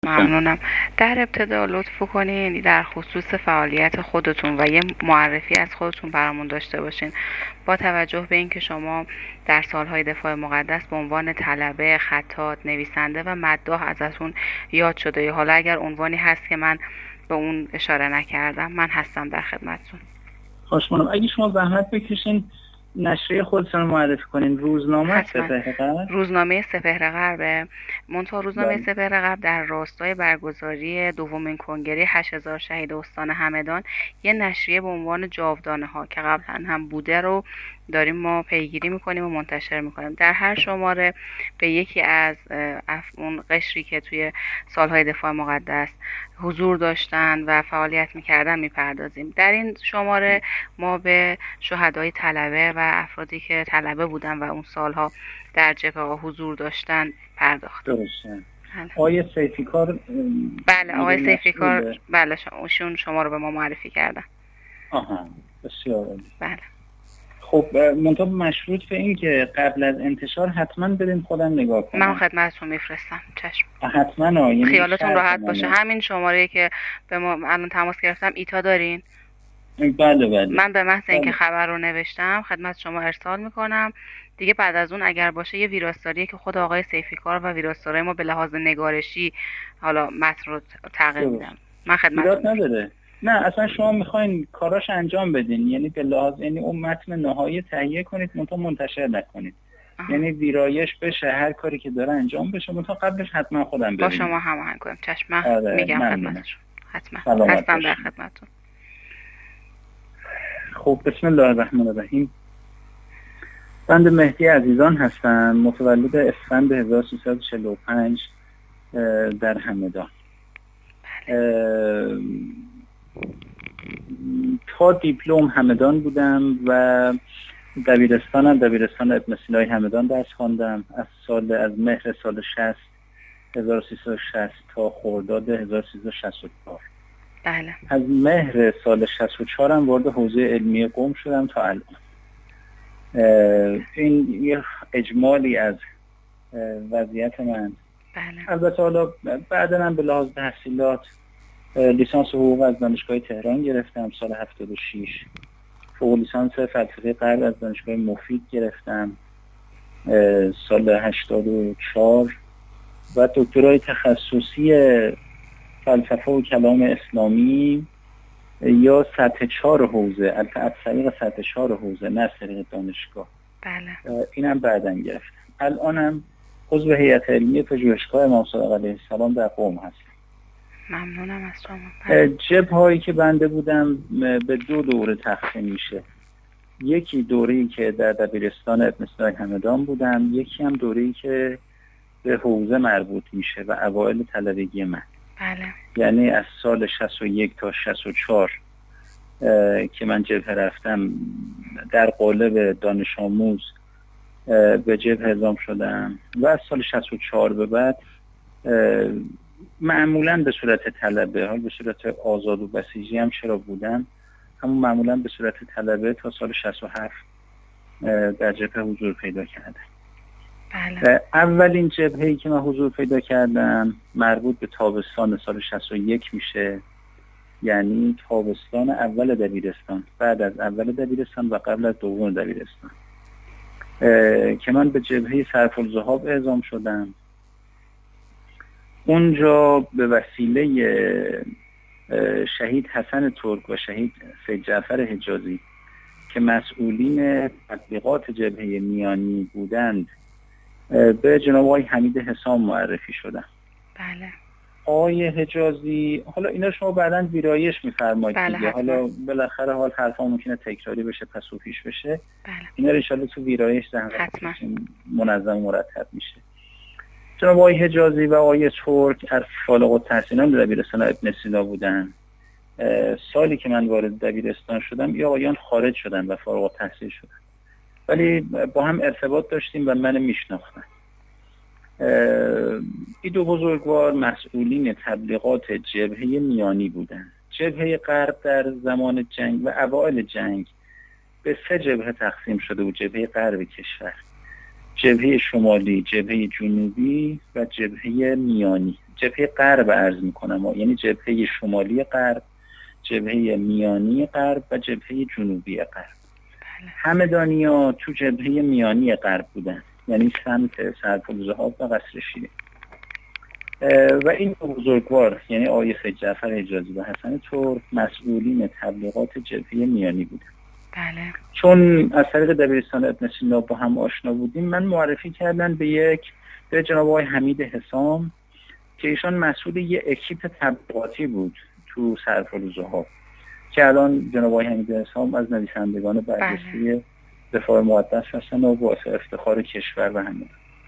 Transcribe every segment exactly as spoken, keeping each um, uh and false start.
ممنونم. در ابتدا لطف کنین در خصوص فعالیت خودتون و یه معرفی از خودتون برامون داشته باشین، با توجه به اینکه شما در سالهای دفاع مقدس به عنوان طلبه، خطاط، نویسنده و مداح ازتون یاد شده. یا حالا اگر عنوانی هست که من به اون اشاره نکردم، من هستم در خدمتتون. خوش مونم. اگه شما زحمت بکشین نشریه خودتون رو معرفی کنین. روزنامه سپهر غرب. روزنامه سپهر غرب. منتها روزنامه بله. سپهر غرب در راستای برگزاری دومین کنگره هشت هزار شهید استان همدان یه نشریه به عنوان جاودانه ها که قبلا هم بوده رو داریم ما پیگیری میکنیم و منتشر میکنیم. در هر شماره به یکی از اون قشری که توی سالهای دفاع مقدس حضور داشتن و فعالیت میکردن میپردازیم. در این شماره ما به شهدای طلبه و افرادی که طلبه بودن و اون سالها در جبهه حضور داشتن پرداختیم. درسته. آقای سیفیکار. بله آقای سیفیکار. بله شما شما رو به ما معرفی کردن. آها بسیار عالی. بله. خب منتها مشروط به این که قبل از انتشار حتما بریم خودم نگاه کنم. من خدمتتون میفرستم. چشم. حتما. آ خیالتون راحت باشه. همین شماره که به ما الان تماس گرفتم ایتا دارین؟ بله بله. من به محض اینکه خبر رو نوشتم خدمت شما ارسال میکنم. دیگه بعد از اون اگر باشه یه ویراستاریه که خود آقای سیفیکار و ویراستارای ما به لحاظ نگارشی حالا متن رو تغییر میدم. من خدمتتون نداره. نه اصلا شما میخواین کاراش انجام بدین، یعنی به لحاظ یعنی اون متن نهایی تهیه کنید منتها منتشر نکنید. آه. یعنی ویرایش بشه، هر کاری که داره انجام بشه منتها قبلش حتما خودم ببینید. با شما هماهنگ کنم. چشم. آره. میگم خدمتتون. حتما هستم در خدمتتون. خب بسم الله الرحمن الرحیم. بنده مهدی عزیزان هستم، متولد اسفند هزار و سیصد و چهل و پنج در همدان. تا دیپلم همدان بودم و دبیرستانم دبیرستان ابن سینای همدان درس خواندم. از سال از مهر سال شصت هزار و سیصد و شصت تا خرداد هزار و سیصد و شصت و چهار. بله. از مهر سال شصت و چهار هم وارد حوزه علمی قم شدم تا الان. این یه اجمالی از وضعیت من. بله. البته حالا بعداً هم به لحاظ تحصیلات لیسانس حقوق از دانشگاه تهران گرفتم سال هفتاد و شش. فوق لیسانس فلسفه غرب از دانشگاه مفید گرفتم سال هشتاد و چهار و دکترای تخصصی فلسفه و کلام اسلامی یا سطح چهار حوزه، البته از طریق سطح چهار حوزه نه از طریق دانشگاه. بله. اینم بعداً گرفتم. الانم عضو هیئت علمی پژوهشگاه امام صادق علیه السلام در قم هستم. ممنونم از شما. جبهه‌هایی که بنده بودم به دو دوره تقسیم میشه. یکی دوره‌ای که در دبیرستان ابن سینای همدان بودم، یکی هم دوره‌ای که به حوزه مربوط میشه و اوایل طلبگی من. بله. یعنی از سال شصت و یک تا شصت و چهار که من جبهه رفتم در قالب دانش آموز به جبهه اعزام شدم و از سال شصت و چهار به بعد معمولاً به صورت طلبه، حال به صورت آزاد و بسیجی هم چرا بودم، همون معمولاً به صورت طلبه تا سال شصت و هفت در جبهه حضور پیدا کردم. بله. اولین جبهه‌ای که من حضور پیدا کردم مربوط به تابستان سال شصت و یک میشه، یعنی تابستان اول دبیرستان، بعد از اول دبیرستان و قبل از دوم دبیرستان که من به جبهه صرف الذهاب اعزام شدم. اونجا به وسیله شهید حسن ترک و شهید سید جعفر حجازی که مسئولین تبلیغات جبهه میانی بودند به جناب آقای حمید حسام معرفی شدم. بله. آقای حجازی، حالا اینا شما بعداً ویرایش می‌فرمایید بله دیگه، حالا بالاخره حال حرفا ممکنه تکراری بشه پس و پیش بشه. بله. اینا رو ان شاءالله تو ویرایش حتما منظم و مرتب میشه. جناب آقای حجازی و آقای ترک از فارغ التحصیلان دبیرستان ابن سینا بودن. سالی که من وارد دبیرستان شدم یا آقایان خارج شدن و فارغ التحصیل شدن، ولی با هم ارتباط داشتیم و من میشناختن. این دو بزرگوار مسئولین تبلیغات جبهه میانی بودن. جبهه غرب در زمان جنگ و اوایل جنگ به سه جبهه تقسیم شده بود. جبهه غرب کشور، جبهه شمالی، جبهه جنوبی و جبهه میانی. جبهه غرب عرض میکنم، یعنی جبهه شمالی غرب، جبهه میانی غرب و جبهه جنوبی غرب. بله. همدانی‌ها تو جبهه میانی غرب بودن، یعنی سمت سرپل و قصر شیرین. و این دو بزرگوار یعنی آقای سید جعفر حجازی و حسن ترک مسئولین تبلیغات جبهه میانی بودن. بله. چون از طریق دبیرستان ابن سینا با هم آشنا بودیم، من معرفی کردن به یک به جناب آقای حمید حسام که ایشان مسئول یک اکیپ تبلیغاتی بود تو سرپل که الان جناب آقای حمید حسام از نویسندگان برجسته دفاع مقدس هستن و باعث افتخار کشور و همین.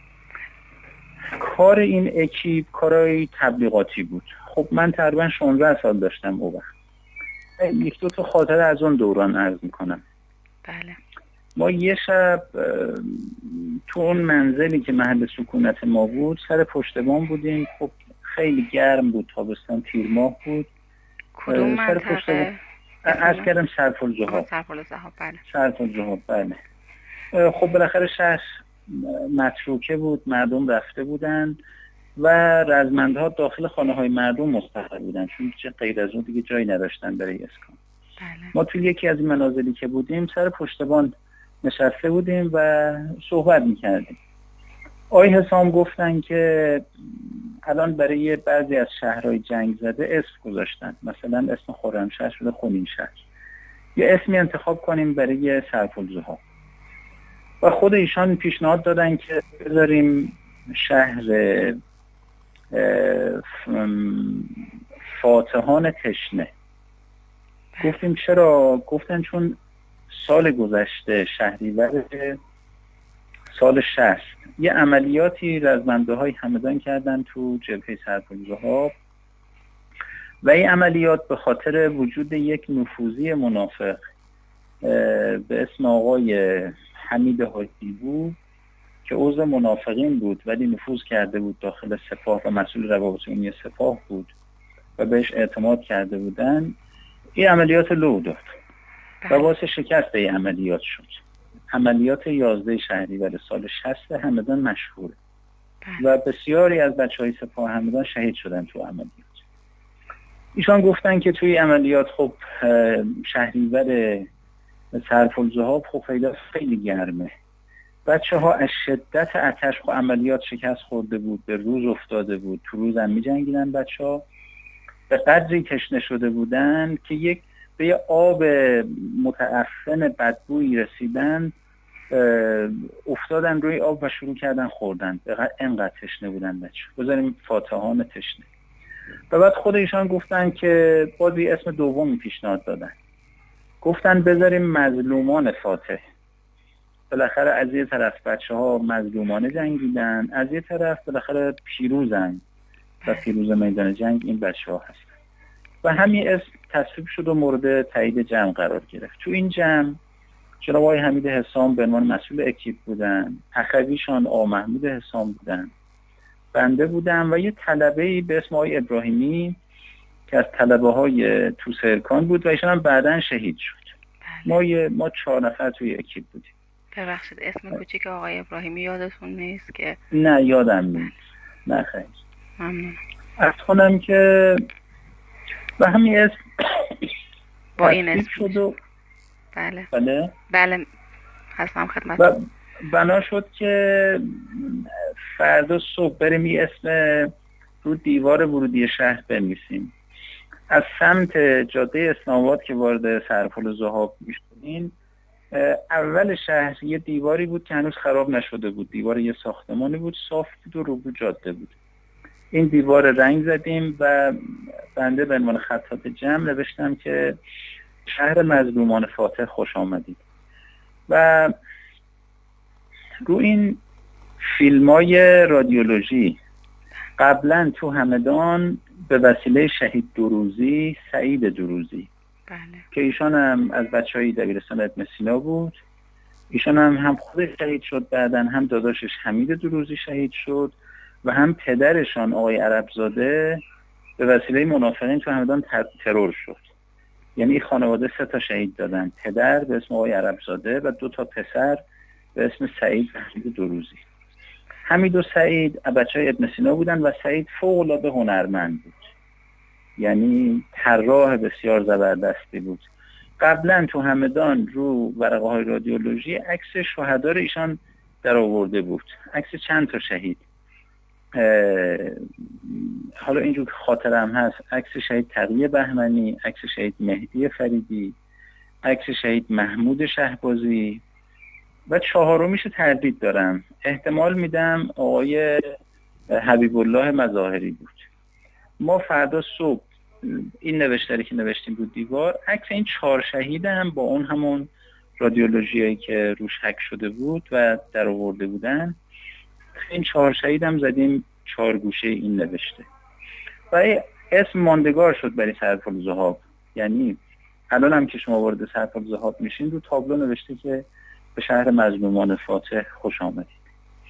کار این اکیپ کارای تبلیغاتی بود. خب من تقریبا شانزده سال داشتم اون وقت. یک دو تا خاطره از اون دوران عرض میکنم. بله. ما یه شب تو اون منزلی که محل سکونت ما بود سر پشت بام بودیم. خب خیلی گرم بود، تابستان تیر ماه بود. کدوم منطقه؟ از کردم سرپل زهاب. سرپل زهاب بله. سرپل زهاب بله. خب بالاخره شهر متروکه بود، مردم رفته بودن و رزمندها داخل خانه های مردم مستقر بودن، چون چه غیر از اون دیگه جایی نداشتن برای اسکان. بله. ما توی یکی از این منازلی که بودیم سر پشتبان نشسته بودیم و صحبت میکردیم. آقای حسام گفتن که الان برای بعضی از شهرهای جنگ زده اسم گذاشتن، مثلا اسم خرمشهر شده خونینشهر، یه اسمی انتخاب کنیم برای سرپل‌زها. و خود ایشان پیشنهاد دادن که بذاریم شهر فاتحان تشنه. گفتیم چرا؟ گفتن چون سال گذشته شهریور سال شصت یه عملیاتی رزمنده های همدان کردن تو جبهه سرپل‌زهاب و این عملیات به خاطر وجود یک نفوذی منافق به اسم آقای حمید حاجی بود که عضو منافقین بود ولی نفوذ کرده بود داخل سپاه و مسئول روابط عمومی سپاه بود و بهش اعتماد کرده بودن، این عملیات لو داد و باعث شکست این عملیات شد. عملیات یازده شهریور سال شصت همدان مشهوره و بسیاری از بچهای سپاه همدان شهید شدن تو عملیات. ایشان گفتن که توی عملیات خب شهریور سرپل‌زهاب خب خیلی گرمه، بچه ها از شدت آتش خب عملیات شکست خورده بود، به روز افتاده بود، تو روز هم می جنگیدن بچه ها، به قدری تشنه شده بودن که یک به یه آب متعفن بدبویی رسیدن، افتادن روی آب و شروع کردن خوردن، اینقدر تشنه بودن بچه. بذاریم فاتحان تشنه. و بعد خود ایشان گفتن که بازی اسم دومی پیشنهاد دادن، گفتن بذاریم مظلومان فاتح. بالاخره از یه طرف بچه ها مظلومانه جنگیدن، از یه طرف بالاخره پیروزن و پیروز میدان جنگ این بچه ها هستن و همین اسم تصویب شد و مورد تایید جمع قرار گرفت. تو این جمع جناب آقای حمید حسام به عنوان مسئول اکیپ بودن، اخویشان آقا محمود حسام بودن، بنده بودم و یه طلبه‌ای به اسم آقای ابراهیمی که از طلبه های توسرکان بود و ایشان هم بعداً شهید شد. بله. ما یه ما چهار نفر توی اکیپ بودیم. ببخشید اسم کوچیک آقای ابراهیمی یادتون نیست که؟ نه یادم نیست. نه خیلی ممنون. از خونم که و همین اسم با این اسم شد و بله بله بله هستم خدمت. و بنا شد که فردا صبح بریم این اسم رو دیوار ورودی شهر بنویسیم. از سمت جاده اسلام آباد که وارد سرپل‌زهاب میشدین، اول شهر یه دیواری بود که هنوز خراب نشده بود، دیوار یه ساختمانی بود، صاف بود و روبرو جاده بود. این دیوار رنگ زدیم و بنده به عنوان خطاط جمع نوشتم که شهر مظلومان فاتح خوش آمدید. و رو این فیلمای رادیولوژی قبلا تو همدان به وسیله شهید دروزی، سعید دروزی بله. که ایشان هم از بچهای دبیرستان ابن سینا بود، ایشان هم هم خودش شهید شد، بعدن هم داداشش حمید دروزی شهید شد و هم پدرشان آقای عربزاده به وسیله منافقین تو همدان ترور شد. یعنی خانواده سه تا شهید دادن، پدر به اسم آقای عربزاده و دو تا پسر به اسم سعید و حمید دروزی. حمید و سعید بچه های ابن سینا بودن و سعید فوق‌العاده هنرمند بود، یعنی طراح بسیار زبردستی بود. قبلا تو همدان رو ورقه های رادیولوژی عکس شهدا رو ایشان در آورده بود، عکس چند تا شهید. حالا اینجور خاطرم هست، عکس شهید تقی بهمنی، عکس شهید مهدی فریدی، عکس شهید محمود شهبازی و چهارمیشو تردید دارم، احتمال میدم آقای حبیب الله مظاهری بود. ما فردا صبح این نوشتاری که نوشتیم بود دیوار، عکس این چهار شهید هم با اون همون رادیولوژیایی که روش حک شده بود و در آورده بودن، این چهار شهید هم زدیم چهار گوشه این نوشته و اسم ماندگار شد برای سرپل ذهاب. یعنی الان هم که شما وارد سرپل ذهاب میشین رو تابلو نوشته که به شهر مظلومان فاتح خوش آمدید.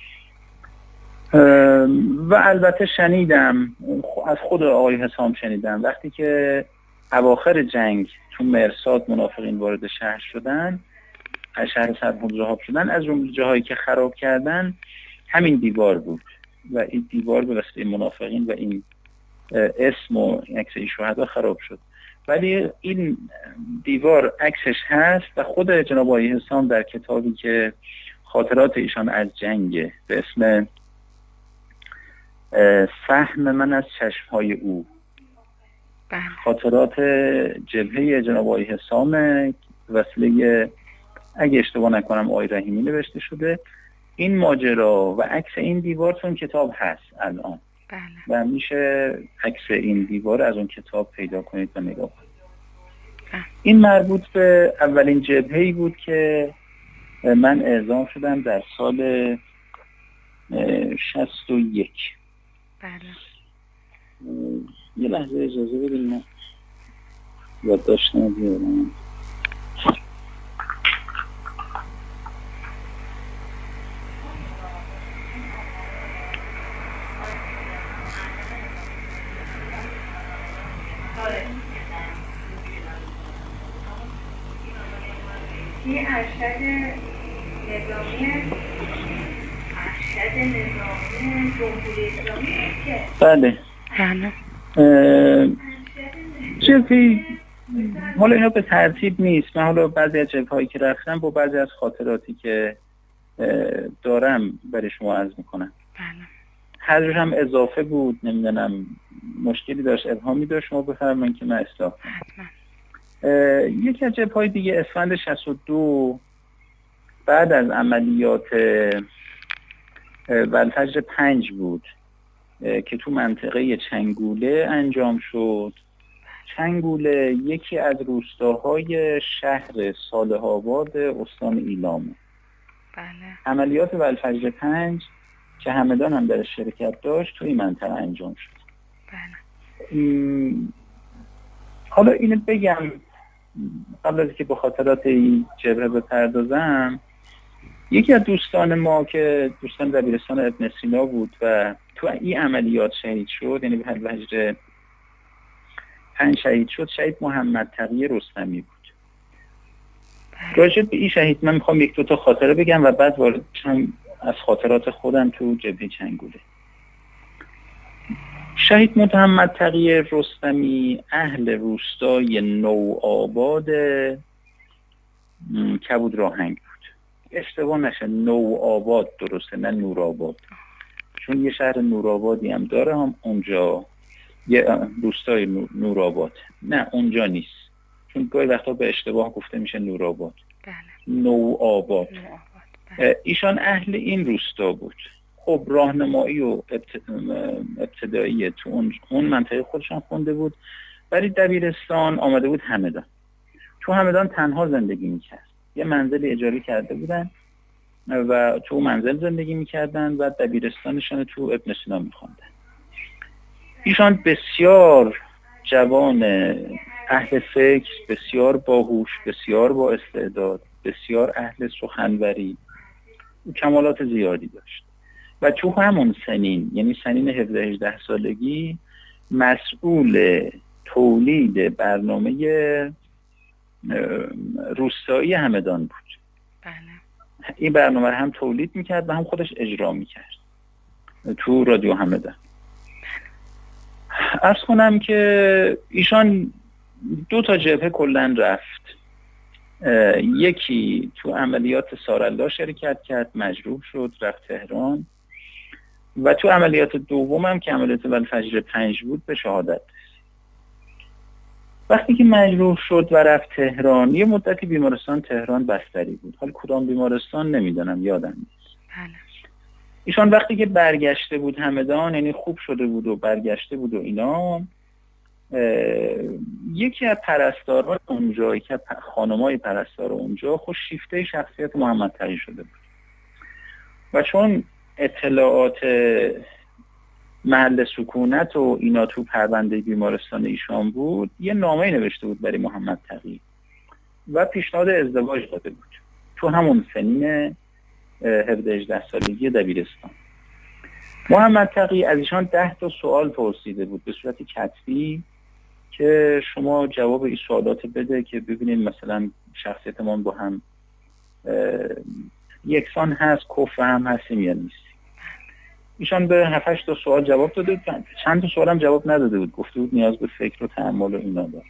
و البته شنیدم از خود آقای حسام، شنیدم وقتی که اواخر جنگ تو مرصاد منافقین وارد شهر شدن، از شهر سرپل ذهاب شدن، از جمله جاهایی که خراب کردن همین دیوار بود و این دیوار به واسطه منافقین و این اسم و عکس شهدا خراب شد. ولی این دیوار عکسش هست و خود جناب آقای حسام در کتابی که خاطرات ایشان از جنگ به اسم سهم من از چشمهای او، خاطرات جبهه جناب آقای حسام وسیله اگه اشتباه نکنم آقای رحیمی نوشته شده، این ماجرا و عکس این دیوار تو اون کتاب هست الان. بله. و میشه عکس این دیوار از اون کتاب پیدا کنید و نگاه کنید. بله. این مربوط به اولین جبهه‌ای بود که من اعزام شدم در سال شصت و یک. بله. یه لحظه اجازه بدید من یادداشتم بیارم. این ارشد نظامی ارشد نظامی جمهوری اسلامی که بله جبهی، حالا اینا به ترتیب نیست، من حالا بعضی از جبههایی که رفتم با بعضی از خاطراتی که دارم برای شما عرض میکنم. بله. هر هم اضافه بود، نمیدونم مشکلی داشت، ابهامی داشت، شما بفرمایید که من اصلاح کنم. یکی از جبهه‌های دیگه اسفند شصت و دو بعد از عملیات ولفجر پنج بود که تو منطقه چنگوله انجام شد. چنگوله یکی از روستاهای شهر صالح آباد استان ایلامه. بله. عملیات ولفجر پنج که همدان هم در شرکت داشت توی منطقه انجام شد. بله. حالا اینو بگم قبل از که به خاطرات این جبهه بپردازم، یکی از دوستان ما که دوستان دبیرستان ابن سینا بود و تو این عملیات شهید شد، یعنی به ولفجر پنج شهید شد، شهید محمد تقی رستمی بود. راجع به این شهید من میخوام یک دو تا خاطره بگم و بعد وارد شم از خاطرات خودم تو جبهه چنگوله. شهید محمد تقی رستمی اهل روستای نوآباد کبود راهنگ بود. اشتباه نشه، نوآباد درسته، نه نورآباد، چون یه شهر نورآبادی هم داره هم اونجا، یه روستای نورآباد، نه اونجا نیست، چون گاهی وقتا به اشتباه گفته میشه نورآباد. بله. نوآباد. بله. ایشان اهل این روستا بود. خب راهنمایی و ابتدایی تو اون, اون منطقه خودشان خونده بود، ولی دبیرستان آمده بود همدان. تو همدان تنها زندگی میکرد، یه منزلی اجاره کرده بودن و تو منزل زندگی میکردن و دبیرستانشان تو ابن سینا میخوندن. ایشان بسیار جوان اهل فکر، بسیار باهوش، بسیار با استعداد، بسیار اهل سخنوری، کمالات زیادی داشت و تو همون سنین، یعنی سنین هفده هجده سالگی، مسئول تولید برنامه روستایی همدان بود. بله. این برنامه رو هم تولید میکرد و هم خودش اجرا میکرد. تو رادیو همدان. عرض کنم که ایشان دو تا جبهه کلن رفت. یکی تو عملیات سارالله شرکت کرد، مجروح شد، رفت تهران، و تو عملیات دوم هم که عملیات والفجر پنج بود به شهادت. وقتی که مجروح شد و رفت تهران، یه مدتی بیمارستان تهران بستری بود. حال کدام بیمارستان نمیدونم، یادم نیست. بله. ایشان وقتی که برگشته بود همدان، یعنی خوب شده بود و برگشته بود و اینا، یکی از پرستاران اونجا، یکی از خانمای پرستار اونجا خوش شیفته شخصیت محمد تقی شده بود و چون اطلاعات محل سکونت و اینا تو پرونده بیمارستان ایشان بود، یه نامه نوشته بود برای محمد تقی و پیشنهاد ازدواج داده بود تو همون سنین هفده هجده سالگی دبیرستان. محمد تقی از ایشان ده تا سوال پرسیده بود به صورت کتبی که شما جواب این سوالات بده که ببینید مثلا شخصیتمان با هم یکسان هست، کفر هم هستیم یا نیست. ایشان به هفت هشت تا سوال جواب داده بود، چند تا سوال هم جواب نداده بود، گفته بود نیاز به فکر و تأمل و اینا داره.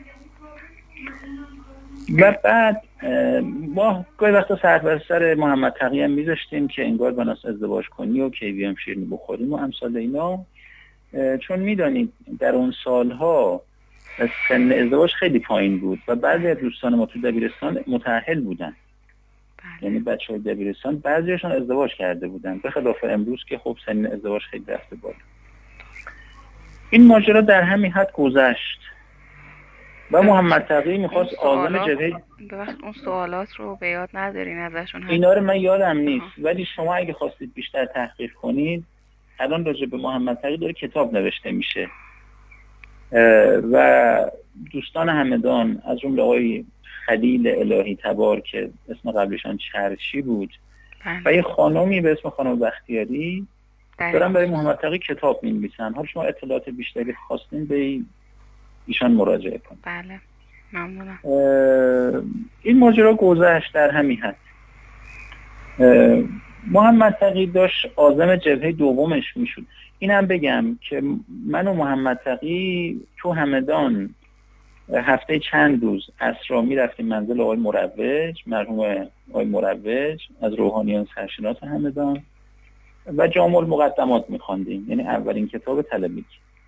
و بعد ما گاهی وقتا سر بر سر محمد تقی هم میذاشتیم که انگار بناس ازدواج کنی و کیوی هم شیرینی بخوریم و امثال اینا، چون میدانید در اون سالها سن ازدواج خیلی پایین بود و بعضی از دوستان ما تو دبیرستان متأهل بودن. یعنی بچه‌های دبیرستان بعضیشون ازدواج کرده بودن، به خلاف امروز که خب سن ازدواج خیلی رفته بالا. این ماجرا در همین حد گذشت و محمد تقی میخواست آزم جبهه. ببخشید اون سوالات رو به یاد ندارین ازشون؟ اینا رو من یادم نیست، ولی شما اگه خواستید بیشتر تحقیق کنید، الان راجع به محمد تقی داره کتاب نوشته میشه و دوستان همدان از جمله آقای خلیل الهی تبار که اسم قبلشان چرچی بود بله. و یه خانمی به اسم خانم بختیاری دارن برای محمد تقی کتاب می‌نویسن. حالا شما اطلاعات بیشتری خواستین به ایشان مراجعه کنید. بله ممنونم. این ماجرا گذشت در همین حد. محمد تقی داشت عازم جبهه دومش میشد. اینم بگم که من و محمد تقی تو همدان هفته چند روز اسرا میرفتیم منزل آقای مروج، مرحوم آقای مروج از روحانیان سرشناس همدان و جامع المقدمات میخواندیم، یعنی اولین کتاب طلبی.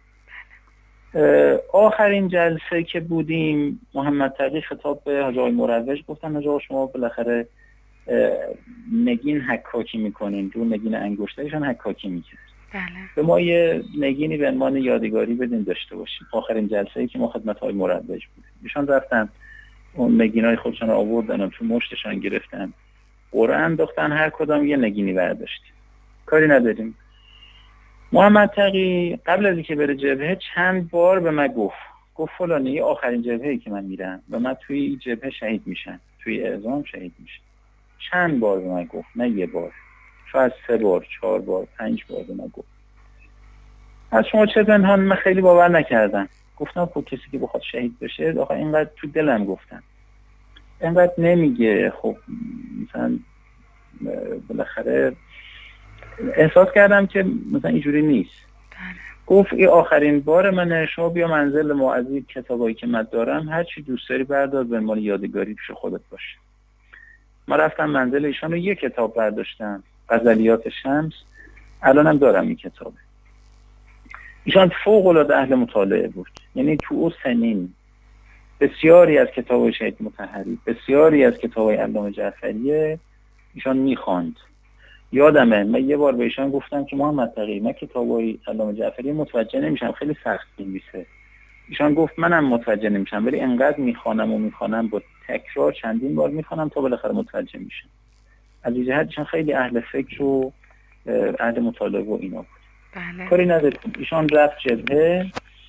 آخرین جلسه که بودیم محمد تقی خطاب به حاج آقای مروج گفتن حاج آقا شما بالاخره نگین حکاکی میکنین، رو نگین انگشتریشان حکاکی میکرد. بله. به ما یه نگینی به عنوان یادگاری بدین داشته باشیم. آخرین جلسه‌ای که ما خدمت های مروج بودیم، ایشان رفتن اون نگینای خودشون رو آوردن و تو مشتشان گرفتن، قرعه انداختن، هر کدام یه نگینی برداشتیم. کاری نداریم. محمد تقی قبل از اینکه بره جبهه چند بار به من گفت گفت فلانی آخرین جبهه‌ای که من میرم و من توی این جبهه شهید میشم، توی اعزام شهید میشم. چند بار به من گفت، نه یه بار، شاید سه بار، چهار بار، پنج بار به من گفت. از شما چه پنهان؟ من خیلی باور نکردم. گفتم خب کسی که بخواد شهید بشه، آخه اینقدر تو دلم گفتم اینقدر نمیگه. خب مثلا بالاخره احساس کردم که مثلا اینجوری نیست. گفت این آخرین بار منه، شما بیا منزل ما، از این کتابایی که من دارم هر چی دوست داری بردار، به عنوان یادگاری پیش خودت باشه. ما رفتم منزل ایشان رو یک کتاب برداشتم، غزلیات شمس، الانم دارم این کتابه. ایشان فوق العاده اهل مطالعه بود، یعنی تو اون سنین بسیاری از کتابای شهید مطهری، بسیاری از کتابای علامه جعفری ایشان میخواند. یادمه من یه بار به ایشان گفتم که محمد تقی من کتابای علامه جعفری متوجه نمیشم، خیلی سخت می‌نویسه. ایشان گفت منم متوجه نمیشم، ولی انقدر میخوانم و میخوانم، با تکرار چندین بار میخوانم تا بالاخره متوجه میشم. از این جهت ایشان خیلی اهل فکر و اهل مطالعه و اینا بود. بله. کاری نداریم. ایشان رفت جبهه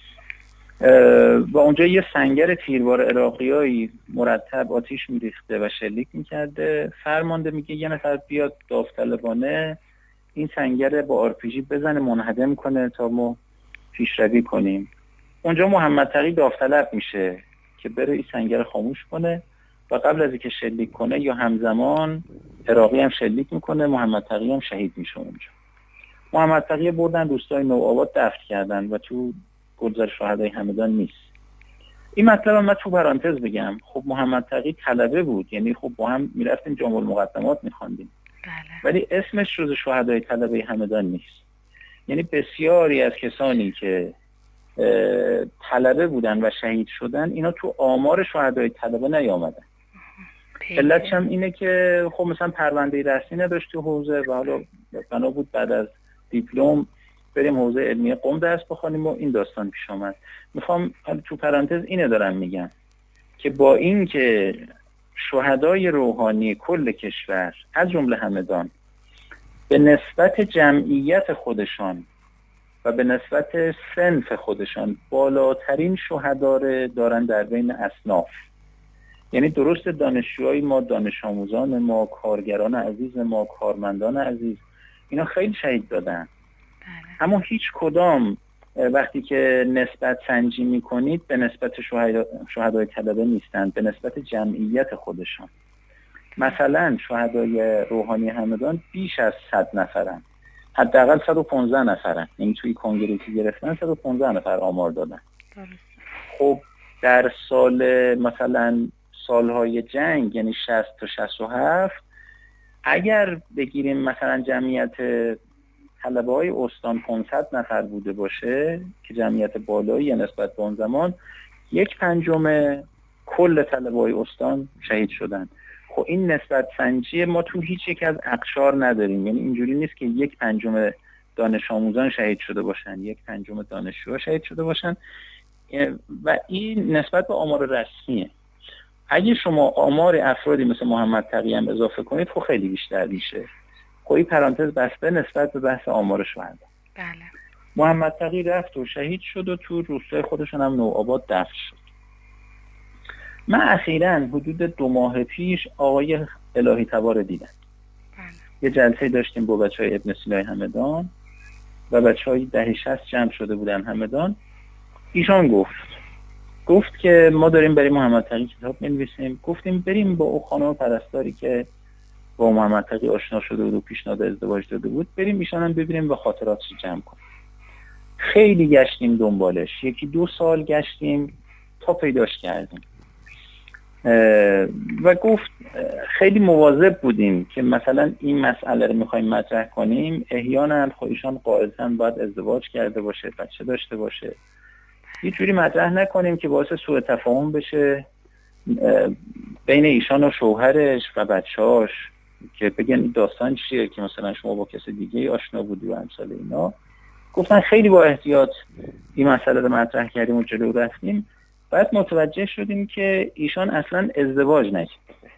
و اونجا یه سنگر تیربار عراقیایی مرتب آتیش میریخته و شلیک میکرده. فرمانده میگه یه نفر بیاد داوطلبانه این سنگر با آرپیجی بزنه منهدم کنه تا ما پیشروی کنیم. اونجا محمد تقی داوطلب میشه که بره این سنگر خاموش کنه و قبل از اینکه شلیک کنه یا همزمان عراقی هم شلیک میکنه، محمد تقی هم شهید میشه اونجا. محمد تقی بردن روستای نوآباد دفن کردن و تو گلزار شهدای همدان نیست. این مطلب من تو پرانتز بگم، خب محمد تقی طلبه بود، یعنی خب با هم میرفتیم جامع المقدمات میخواندیم، ولی اسمش جز شهدای طلبه همدان نیست. یعنی بسیاری از کسانی که طلبه بودن و شهید شدن اینا تو آمار شهدای طلبه نیامدن. علتش هم اینه که خب مثلا پرونده رسمی نداشت تو حوزه و حالا بنا بود بعد از دیپلم بریم حوزه علمی قم درس بخونیم و این داستان پیش آمد. میخوام تو پرانتز اینه دارم میگم که با این که شهدای روحانی کل کشور از جمله همدان به نسبت جمعیت خودشان و به نسبت صنف خودشان بالاترین شهدا دارن در بین اصناف، یعنی درست دانشجوهای ما، دانش آموزان ما، کارگران عزیز ما، کارمندان عزیز، اینا خیلی شهید دادن. اما هیچ کدام وقتی که نسبت سنجی میکنید به نسبت شهدای طلبه نیستند، به نسبت جمعیت خودشان. مثلا شهدای روحانی همدان بیش از صد نفرن، حداقل صد و پانزده نفرن، یعنی توی کنگره که گرفتن صد و پانزده نفر آمار دادن. خب در سال مثلا سالهای جنگ یعنی شصت تا شصت و هفت اگر بگیریم مثلا جمعیت طلبه های استان پانصد نفر بوده باشه که جمعیت بالایی نسبت به اون زمان، یک پنجم کل طلبه های استان شهید شدن. خب این نسبت سنجی ما تو هیچ یک از اقشار نداریم، یعنی اینجوری نیست که یک پنجم دانش آموزان شهید شده باشن، یک پنجم دانشجوها شهید شده باشن و این نسبت به آمار رسمیه. اگه شما آمار افرادی مثل محمد تقی هم اضافه کنید خب خیلی بیشتر میشه. خب این پرانتز بسته نسبت به بحث آمار شهدا. بله. محمد تقی رفت و شهید شد و تو روستای خودشون هم نوآباد دفن شد. من اخیراً حدود دو ماه پیش آقای الهی تبار دیدم. بله. یه جلسه داشتیم با بچهای ابن سینای همدان و بچهای ده شصت جمع شده بودن همدان. ایشان گفت گفت که ما داریم برای محمد تقی کتاب می‌نویسیم. گفتیم بریم با او خانم پرستاری که با محمد تقی آشنا شده بود و پیشنهاد ازدواج داده بود بریم ایشان هم ببینیم و خاطراتش جمع کنیم. خیلی گشتیم دنبالش، یکی دو سال گشتیم تا پیداش کردیم و گفت خیلی مواظب بودیم که مثلا این مسئله رو میخوایم مطرح کنیم احیانا خب ایشان قاعدتاً باید ازدواج کرده باشه، بچه داشته باشه، یه جوری مطرح نکنیم که باعث سوء تفاهم بشه بین ایشان و شوهرش و بچه‌هاش که بگن داستان چیه که مثلا شما با کسی دیگه آشنا بودی و امثال اینا. گفتن خیلی با احتیاط این مسئله رو مطرح کردیم و جلو رفتیم. بعد متوجه شدیم که ایشان اصلا ازدواج نکرده.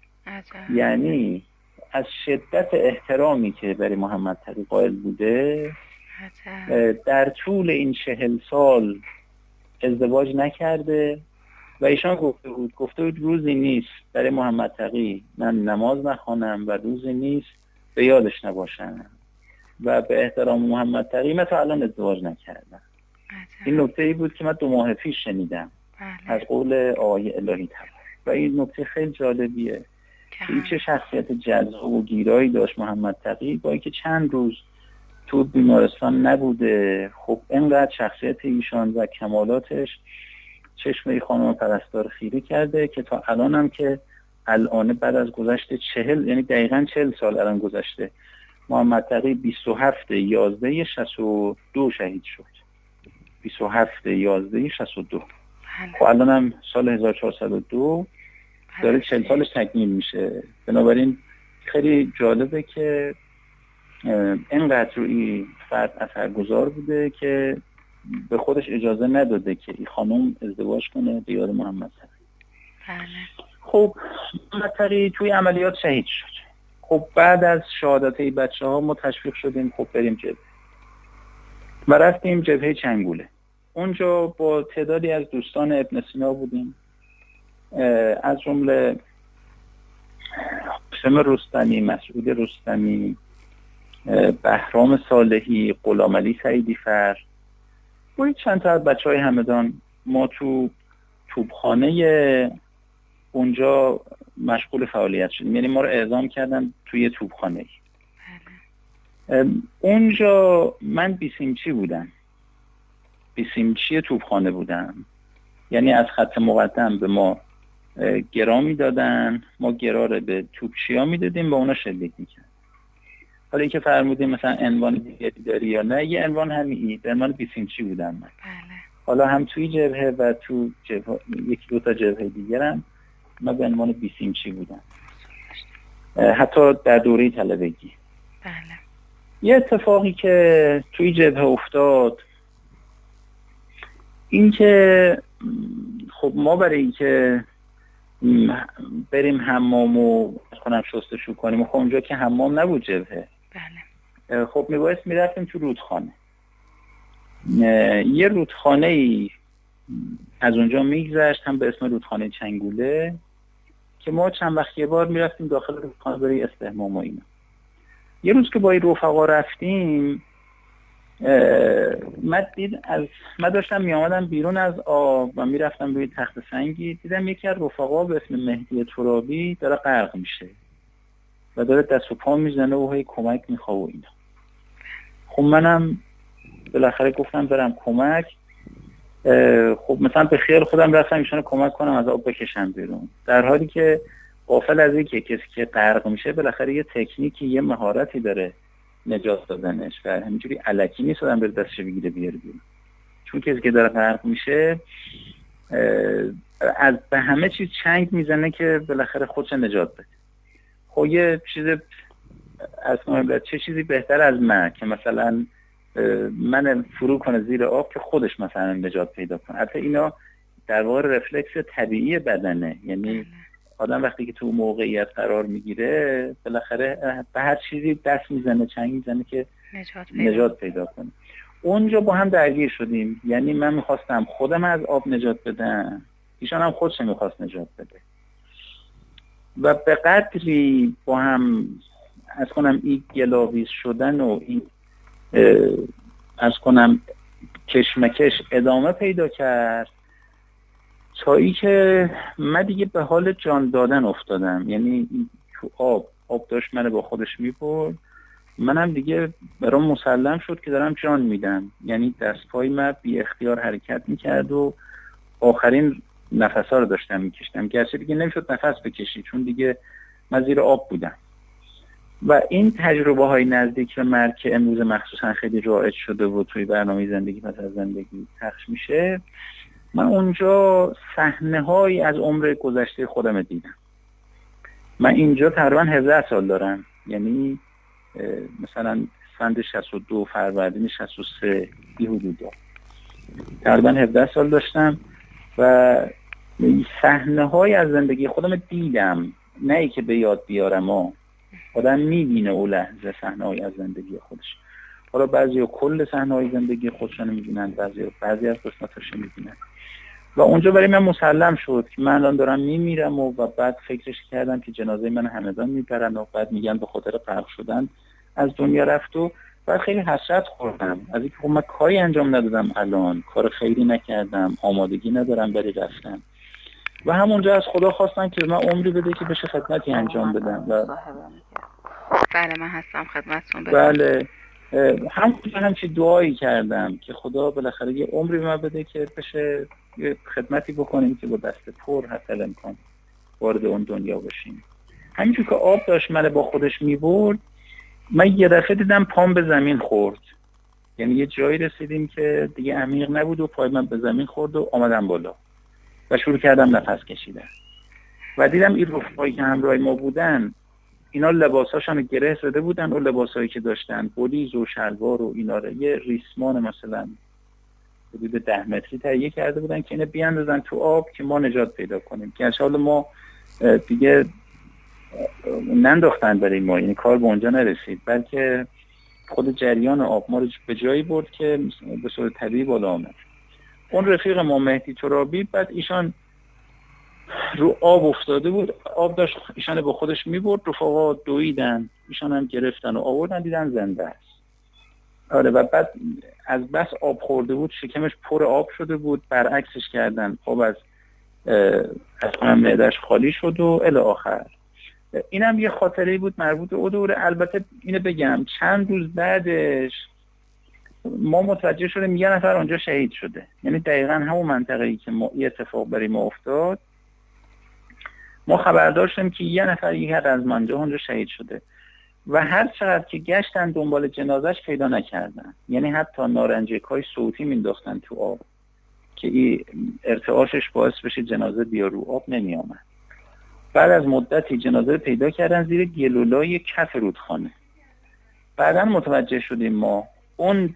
یعنی از شدت احترامی که برای محمد تقی قائل بوده در طول این چهل سال ازدواج نکرده و ایشان گفته بود گفته بود روزی نیست برای محمد تقی من نماز نخوانم و روزی نیست به یادش نباشم و به احترام محمد تقی من تا الان ازدواج نکردم. این نکته ای بود که من دو ماه پیش شنیدم از قول آقای الهی تبار و این نکته خیلی جالبیه که این چه شخصیت جذاب و گیرایی داشت محمد تقی با اینکه چند روز تو بیمارستان نبوده. خب اینقدر شخصیت ایشان و کمالاتش چشمه خانم پرستار خیره کرده که تا الان هم که الان بعد از گذشته چهل یعنی دقیقاً چهل سال الان گذشته محمد تقی بیست و هفت یازده شصت و دو شهید شد. بیست و هفت یازده شصت و دو. خب الان هم سال هزار و چهارصد و دو داره چهل سالش تکمیل میشه. بنابراین خیلی جالبه که اینقدر روی فرد اثرگذار بوده که به خودش اجازه نداده که این خانم ازدواج کنه به یاد محمد تقی. خب محمد تقی توی عملیات شهید شد. خب بعد از شهادت ای بچه ها ما تشویق شدیم خب بریم جبهه و رفتیم جبهه چنگوله. اونجا با تعدادی از دوستان ابن سینا بودیم، از جمله حسین رستمی، مسعود رستمی، بهرام صالحی، غلامعلی سعیدی فر و چند تا از بچهای همدان. ما تو توپخانه اونجا مشغول فعالیت شدیم، یعنی ما رو اعزام کردن توی توپخانه اونجا من بیسیمچی بودم، بیسیمچی توپخانه بودم، یعنی از خط مقدم به ما گرا میدادن، ما گرا رو به توپچیا میدادیم، به اونا شلیک میکرد. حالا اینکه فرمودیم مثلا عنوان دیگری داری یا نه، یه عنوان همین عنوان بیسیمچی بودم من. بله. حالا هم توی جبهه و تو جبهه یکی دو تا جبهه دیگرم من به عنوان بیسیمچی بودم، حتی در دوره طلبگی. بله. یه اتفاقی که توی جبهه افتاد این که خب ما برای این که بریم حمام و کنم شستشو کنیم و خب اونجا که حمام نبود جبهه، بله. خب میبایست میرفتیم تو رودخانه. یه رودخانه ای از اونجا میگذشت هم به اسم رودخانه چنگوله که ما چند وقت یه بار میرفتیم داخل رودخانه برای استحمام و اینا. یه روز که با این رفقا رفتیم من دید از من داشتم میامدم بیرون از آب و میرفتم روی تخت سنگی، دیدم یکی از رفقا به اسم مهدی ترابی داره غرق میشه و داره دست و پا میزنه و هی کمک میخواه و اینا. خب منم بالاخره گفتم برم کمک. خب مثلا به خیال خودم رفتم ایشونو کمک کنم از آب بکشم بیرون، در حالی که غافل از این که کسی که غرق میشه بالاخره یه تکنیکی یه مهارتی داره نجات دادنش و همینجوری الکی نیست آدم بره دستش بگیره بیاره بیرون، چون کسی که داره غرق میشه از به همه چیز چنگ میزنه که بالاخره خودش نجات بده. خب یه چیز اصلا چه چیزی بهتر از من که مثلا من فرو کنه زیر آب که خودش مثلا نجات پیدا کنه. البته اینا در واقع رفلکس طبیعی بدنه، یعنی آدم وقتی که تو موقعیت قرار میگیره بالاخره به هر چیزی دست میزنه، چنگ میزنه که نجات پیدا, نجات پیدا کنه. اونجا با هم درگیر شدیم، یعنی من میخواستم خودم از آب نجات بدم، ایشان هم خودش میخواست نجات بده و به قدری با هم از کنم این گلاویز شدن و این از کنم کشمکش ادامه پیدا کرد تا ای که من دیگه به حال جان دادن افتادم. یعنی تو آب آب داشت منو با خودش میبرد، منم دیگه برام مسلم شد که دارم جان میدم، یعنی دست پای من بی اختیار حرکت میکرد و آخرین نفسا رو داشتم میکشتم، گرچه دیگه نمیشد نفس بکشی چون دیگه من زیر آب بودم. و این تجربه های نزدیک به مرگ که امروز مخصوصا خیلی رایج شده و توی برنامه زندگی پس از زندگی پخش میشه، من اونجا صحنه هایی از عمر گذشته خودم دیدم. من اینجا تقریبا هفده سال دارم، یعنی مثلا سند شصت و دو فروردین شصت و سه بی حدودا تقریبا هفده سال داشتم و صحنه های از زندگی خودم دیدم، نه ای که به یاد بیارم ها. آدم میبینه اون لحظه صحنه های از زندگی خودش. حالا بعضی ها کل صحنه های زندگی خودشان میبینن، بعضی ها بعضی از قسمتاش میبینن و اونجا برای من مسلم شد که من الان دارم میمیرم و, و بعد فکرش کردم که جنازه من همدان میبرن و بعد میگن به خاطر غرق شدن از دنیا رفت و بعد خیلی حسرت خوردم از اینکه خب من کاری انجام ندادم، الان کار خیلی نکردم، آمادگی ندارم برای رفتن و همونجا از خدا خواستم که من عمری بده که بشه خدمتی انجام بدم. و بله من هستم خدمتتون. بله همونجا همچی دعایی کردم که خدا بالاخره یه عمری به من بده که بشه یه خدمتی بکنیم که با دست پر حتی امکان وارد اون دنیا بشیم. همینجور که آب داشت من با خودش میبرد، من یه دفعه دیدم پام به زمین خورد، یعنی یه جایی رسیدیم که دیگه عمیق نبود و پای من به زمین خورد و آمدم بالا و شروع کردم نفس کشیدن و دیدم این رفقایی که همراه ما بودن اینا لباساشون گره زده بودن و لباسایی که داشتن بلیز و شلوار و اینا رو یه ریسمان مثلا حدود ده متری تهیه کرده بودن که اینو بیاندازن تو آب که ما نجات پیدا کنیم، که انشاءالله ما دیگه ننداختن برای ما، یعنی کار به اونجا نرسید بلکه خود جریان آب ما رو به جایی برد که به صورت طبیعی بالا آمد. اون رفیق ما مهدی ترابی بعد ایشان رو آب افتاده بود، آب داشت ایشان با خودش میبرد، رفقا دویدن ایشان هم گرفتن و آوردن دیدن زنده است. آره و بعد از بس آب خورده بود شکمش پر آب شده بود، برعکسش کردن، آب از از معده‌اش خالی شد و الی آخر. اینم یه خاطره بود مربوط به دوره. البته اینو بگم چند روز بعدش ما متوجه شدیم یه نفر اونجا شهید شده، یعنی دقیقا همون منطقه‌ای که ما یه اتفاق برای ما افتاد ما خبر داشتیم که یه نفر یک از منجا اونجا شهید شده و هر چقدر که گشتن دنبال جنازش پیدا نکردن، یعنی حتی نارنجک‌های صوتی مینداختن تو آب که این ارتعاشش باعث بشه جنازه بیا رو آب، نمی آمد. بعد از مدتی جنازه پیدا کردن زیر گلولای کف رودخانه. بعداً متوجه شدیم ما اون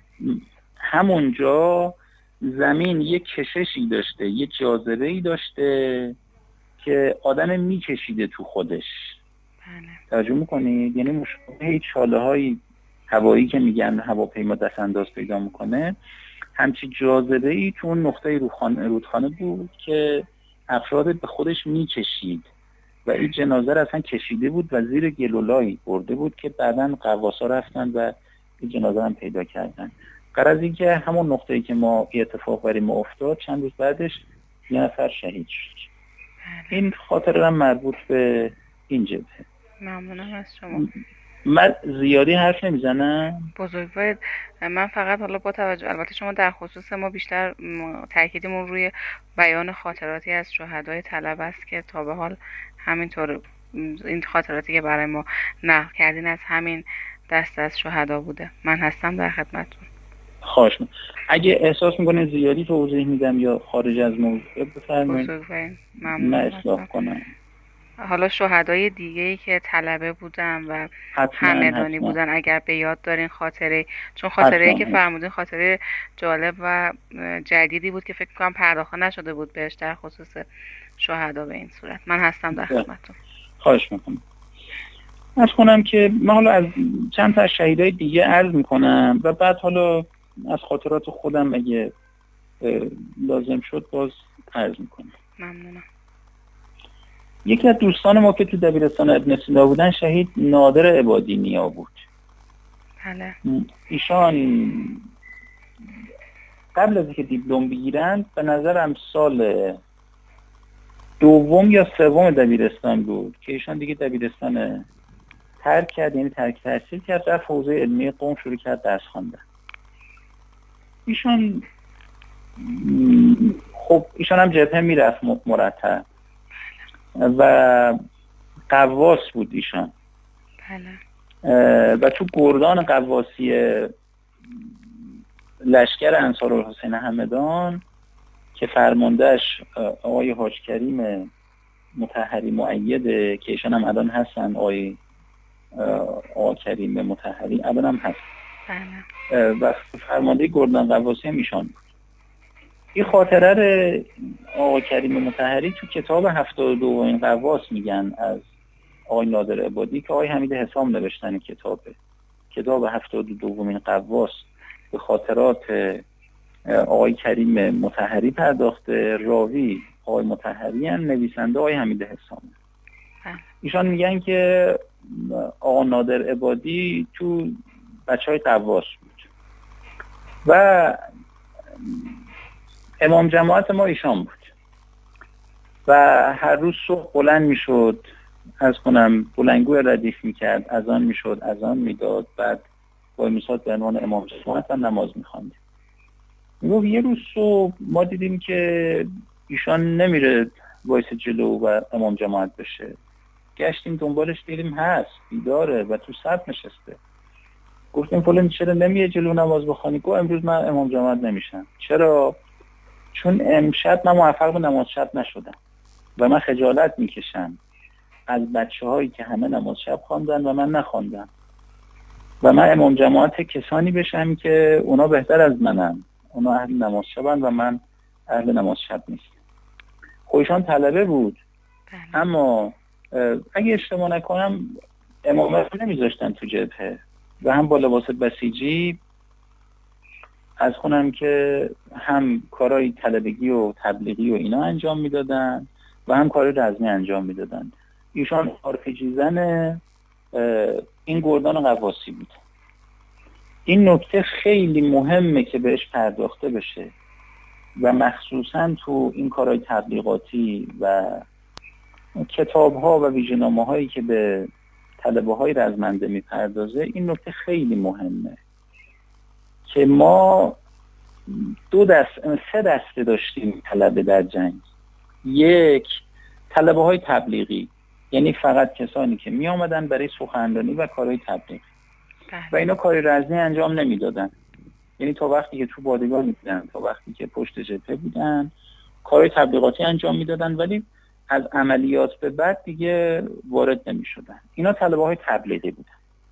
همونجا زمین یک کششی داشته، یک جاذبه‌ای داشته که آدم میکشیده تو خودش. بله. توجه میکنید؟ یعنی مشابه چاله های هوایی که میگن هواپیما دست انداز پیدا میکنه، همچی جاذبه‌ای تو اون نقطه رودخانه رودخانه بود که افراد به خودش میکشید و این جنازه را اصلا کشیده بود و زیر گلولایی برده بود که بعداً غواصا رفتن و این جنازه هم پیدا کردن. غرض این که همون نقطه‌ای که ما این اتفاق برای ما افتاد چند روز بعدش یه نفر شهید شد. این خاطره هم مربوط به این جبهه. ممنونم از شما. من زیادی حرف نمیزنم. بزرگوارید. من فقط حالا با توجه، البته شما در خصوص ما بیشتر تاکیدمون روی بیان خاطراتی از شهدای طلب است که تا به حال همینطور این خاطراتی که برای ما نقل کردین از همین دست از شهدا بوده. من هستم در خدمتتون. خواهش می‌کنم. اگه احساس می‌کنید زیادی توضیح میدم یا خارج از موضوع بفرمایید. بزرگوارید. من ممنونم. اصلاح کنم. حالا شهدای دیگه‌ای که طلبه بودن و حتما همدانی حتما. بودن اگر به یاد دارین خاطره، چون خاطره‌ای که حتما. فرمودین خاطره جالب و جدیدی بود که فکر کنم پرداخته نشده بود بهش در خصوص شهدا به این صورت. من هستم در خدمتتون. خواهش میکنم. از کنم که من حالا از چند تا شهیدای دیگه عرض میکنم و بعد حالا از خاطرات خودم اگه لازم شد باز عرض میکنم. ممنونم. یکی از دوستان ما که تو دبیرستان ابن سینا بودن شهید نادر عبادی نیا بود. بله. ایشان قبل از اینکه دیپلم بگیرن به نظرم سال دوم یا سوم دبیرستان بود که ایشان دیگه دبیرستان ترک کرد، یعنی ترک تحصیل کرد، رفت حوزه علمی قم شروع کرد درس خواندن. ایشان خب ایشان هم جبهه میرفت مرتب و قواس بود ایشان. بله. و تو گردان قواسی لشکر انصارالحسین همدان که فرماندهش آقای حاج کریم مطهری مؤیده که ایشان هم الان هستن، آقای آقا کریم مطهری الان هم هست. بله. و فرمانده گردان قواسی هم ایشان بود. این خاطره رو آقا کریم مطهری تو کتاب هفتاد و دومین قواس میگن از آقای نادر عبادی که آقای حمید حسام نوشتن کتابه. کتاب هفتاد و دومین قواس به خاطرات آقای کریم مطهری پرداخته، راوی آقای مطهری هم، نویسنده آقای حمید حسام. ایشان میگن که آقا نادر عبادی تو بچهای قواس بود و امام جماعت ما ایشان بود و هر روز صبح بلند میشد، از کنم بلندگوی ردیف میکرد، اذان میشد، اذان میداد، بعد با میساد به عنوان امام جماعت هم نماز میخواند. میگفت یه روز صبح ما دیدیم که ایشان نمیره وایس جلو و امام جماعت بشه. گشتیم دنبالش، دیدیم هست، بیداره و تو صف نشسته. گفتیم فلان چرا نمیه جلو نماز بخوانی؟ گفت امروز من امام جماعت نمیشم. چرا؟ چون امشب من موفق به نماز شب نشدم و من خجالت میکشم از بچه هایی که همه نماز شب خواندن و من نخواندم و من امام جماعت کسانی بشم که اونا بهتر از منن، اونا اهل نماز شبن و من اهل نماز شب نیستم. خویشان طلبه بود. بله. اما اگه اشتباه نکنم امامت نمیذاشتن تو جبهه و هم با لباس بسیجی از خونم که هم کارهای طلبگی و تبلیغی و اینا انجام میدادن و هم کارهای رزمی انجام میدادن. ایشان آرپیجی زن این گردان قواسی بود. این نکته خیلی مهمه که بهش پرداخته بشه و مخصوصا تو این کارهای تبلیغاتی و کتاب ها و ویژه‌نامه هایی که به طلبه های رزمنده میپردازه، این نکته خیلی مهمه که ما دو دست سه دسته داشتیم طلبه در جنگ. یک، طلبه های تبلیغی، یعنی فقط کسانی که می آمدن برای سخنرانی و کارهای تبلیغ و اینا کاری رزمی انجام نمیدادن. یعنی تا وقتی که تو پادگان بودن، تا وقتی که پشت جبهه بودن، کارهای تبلیغاتی انجام میدادن، ولی از عملیات به بعد دیگه وارد نمی شدن. اینا طلبه های تبلیغی بودن.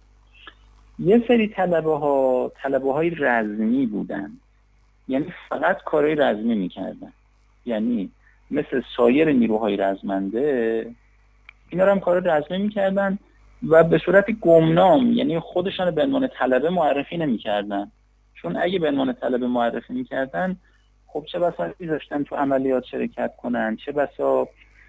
یه سری طلبه ها طلبه های رزمی بودن، یعنی فقط کارهای رزمی میکردن، یعنی مثل سایر نیروهای رزمنده اینا رو هم کار رزمی میکردن و به صورت گمنام، یعنی خودشان به عنوان طلبه معرفی نمیکردن، چون اگه به عنوان طلبه معرفی میکردن خب چه بسا میذاشتن تو عملیات شرکت کنن، چه بسا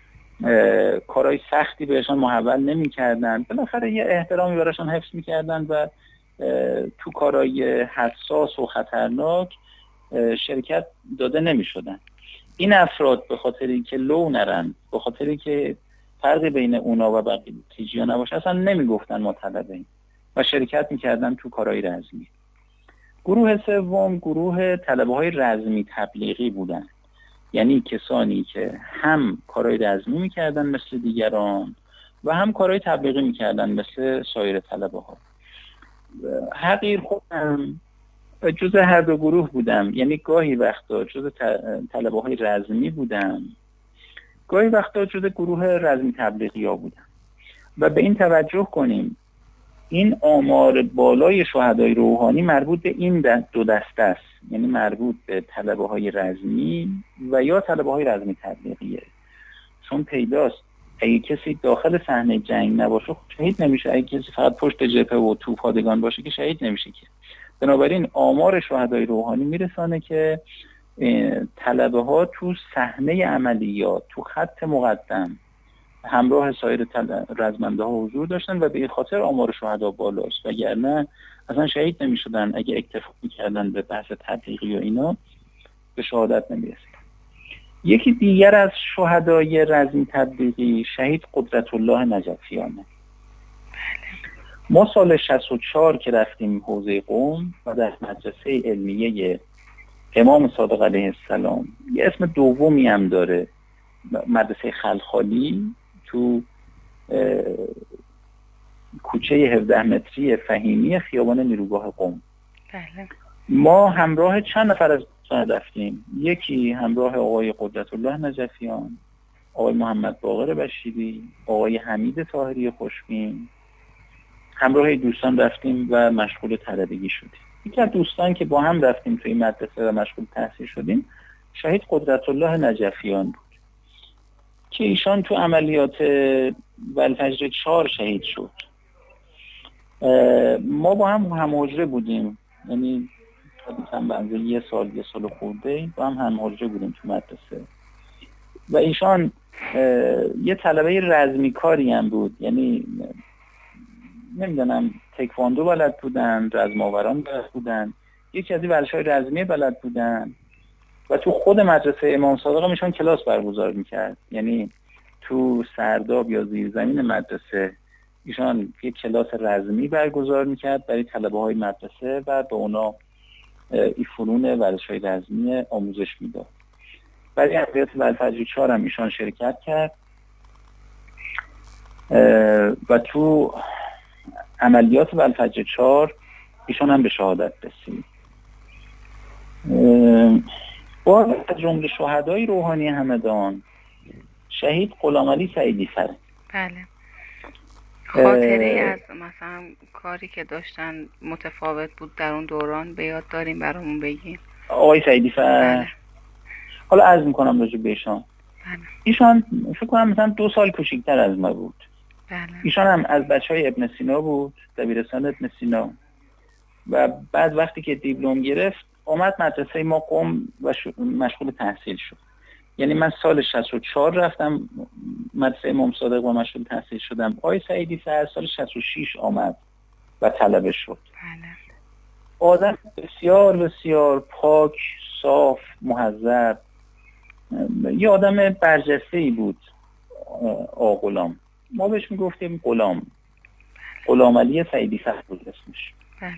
کارهای سختی بهشان محول نمیکردن، بالاخره یه احترامی براشون حفظ میکردن و تو کارهای حساس و خطرناک شرکت داده نمیشدن. این افراد به خاطری که لو نرن، به خاطری که فرقی بین اونا و بقیه تیجیا نباشه، اصلا نمیگفتن ما طلبه ایم و شرکت میکردن تو کارهای رزمی. گروه سوم گروه طلبه های رزمی تبلیغی بودن، یعنی کسانی که هم کارهای رزمی میکردن مثل دیگران و هم کارهای تبلیغی میکردن مثل سایر طلبه ها. حقیر خودم جز هر دو گروه بودم، یعنی گاهی وقتا جز طلبه های رزمی بودم، گاهی وقتا جز گروه رزمی تبلیغی ها بودم. و به این توجه کنیم این آمار بالای شهدای روحانی مربوط به این دو دسته است، یعنی مربوط به طلبه های رزمی و یا طلبه های رزمی تبلیغیه. چون پیداست اگه کسی داخل صحنه جنگ نباشه شهید نمیشه، اگه کسی فقط پشت جبهه و تو پادگان باشه که شهید نمیشه که. بنابراین آمار شهدای روحانی میرسانه که طلبه ها تو صحنه عملیات، تو خط مقدم همراه سایر رزمنده ها حضور داشتن و به این خاطر آمار شهدا بالاست، وگرنه اصلا شهید نمی شدن. اگه اکتفا می‌کردن به بحث تبلیغی و اینا به شهادت نمی رسیدن. یکی دیگر از شهدای رزمی تبلیغی شهید قدرت الله نجفیانه. ما سال شصت و چهار که رفتیم حوزه قم و در مدرسه علمیه امام صادق علیه السلام، یه اسم دومی هم داره، مدرسه خلخالی، تو کوچه هفده متری فهیمی خیابان نیروگاه قم. بله. ما همراه چند نفر از دوستان رفتیم. یکی همراه آقای قدرت الله نجفیان، آقای محمد باقر بشیری، آقای حمید طاهری خوشبین. همراه دوستان رفتیم و مشغول طلبگی شدیم. یکی از دوستان که با هم رفتیم توی مدرسه و مشغول تحصیل شدیم شهید قدرت الله نجفیان بود که ایشان تو عملیات والفجر چهار شهید شد. ما با هم هم حجره بودیم، یعنی هم بنده یه سال یه سال خورده با هم هم حجره بودیم تو مدرسه و ایشان یه طلبه رزمی کاری هم بود، یعنی نمیدونم تکواندو بلد بودن، رزماوران بلد بودن، یکی از این ورزش‌های رزمی بلد بودن و تو خود مدرسه امام صادق هم ایشان کلاس برگزار میکرد. یعنی تو سرداب یا زیرزمین مدرسه ایشان یک کلاس رزمی برگزار میکرد برای طلبه های مدرسه و به اونا این فنون ورزش‌های رزمی آموزش میداد. برای عملیات والفجر چهار هم ایشان شرکت کرد و تو عملیات والفجر چهار ایشان هم به شهادت رسید. با از جمله شهدای روحانی همدان شهید غلامعلی سعیدی فر. بله. خاطره از مثلا کاری که داشتن متفاوت بود در اون دوران به یاد داریم برامون بگیم؟ آقای سعیدی فر. بله. حالا عرض میکنم راجع به ایشان. بله. ایشان فکر کنم مثلا دو سال کوچیک‌تر از ما بود. بله. ایشان هم از بچهای ابن سینا بود، دبیرستان ابن سینا، و بعد وقتی که دیپلم گرفت اومد مدرسه ما قم و مشغول تحصیل شد. یعنی من سال شصت و چهار رفتم مدرسه امام صادق و مشغول تحصیل شدم. آقای سعیدی فر سال شصت و شش آمد و طلبه شد. بله. آدم بسیار بسیار پاک، صاف، مهذب، یه آدم برجسته‌ای بود. آغلام، ما بهش میگفتیم غلام. غلام علی سعیدی صفر بود اسمش. بله.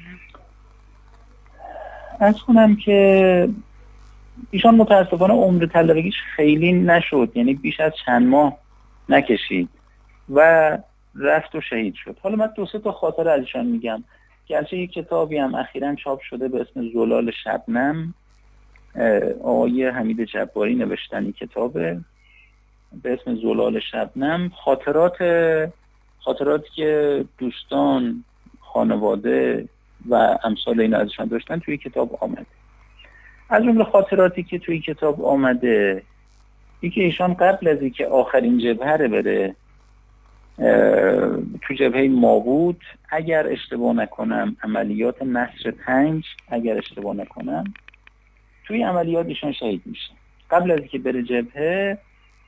از کنم که ایشان متاسفانه عمر طلبگیش خیلی نشد، یعنی بیش از چند ماه نکشید و رفت و شهید شد. حالا من دو سه تا خاطره از ایشان میگم. گرچه یک کتابی هم اخیراً چاپ شده به اسم زلال شبنم، آقای حمید جباری نوشتن این کتابه به اسم زلال شبنم، خاطرات خاطراتی که دوستان، خانواده و امثال این ازشان داشتن توی کتاب آمده. از جمله خاطراتی که توی کتاب آمده، یکی ایشان قبل از اینکه آخرین جبهه رو بره تو جبهه ما بود، اگر اشتباه نکنم عملیات نصر پنج، اگر اشتباه نکنم توی عملیات ایشان شهید میشه. قبل از اینکه بره جبهه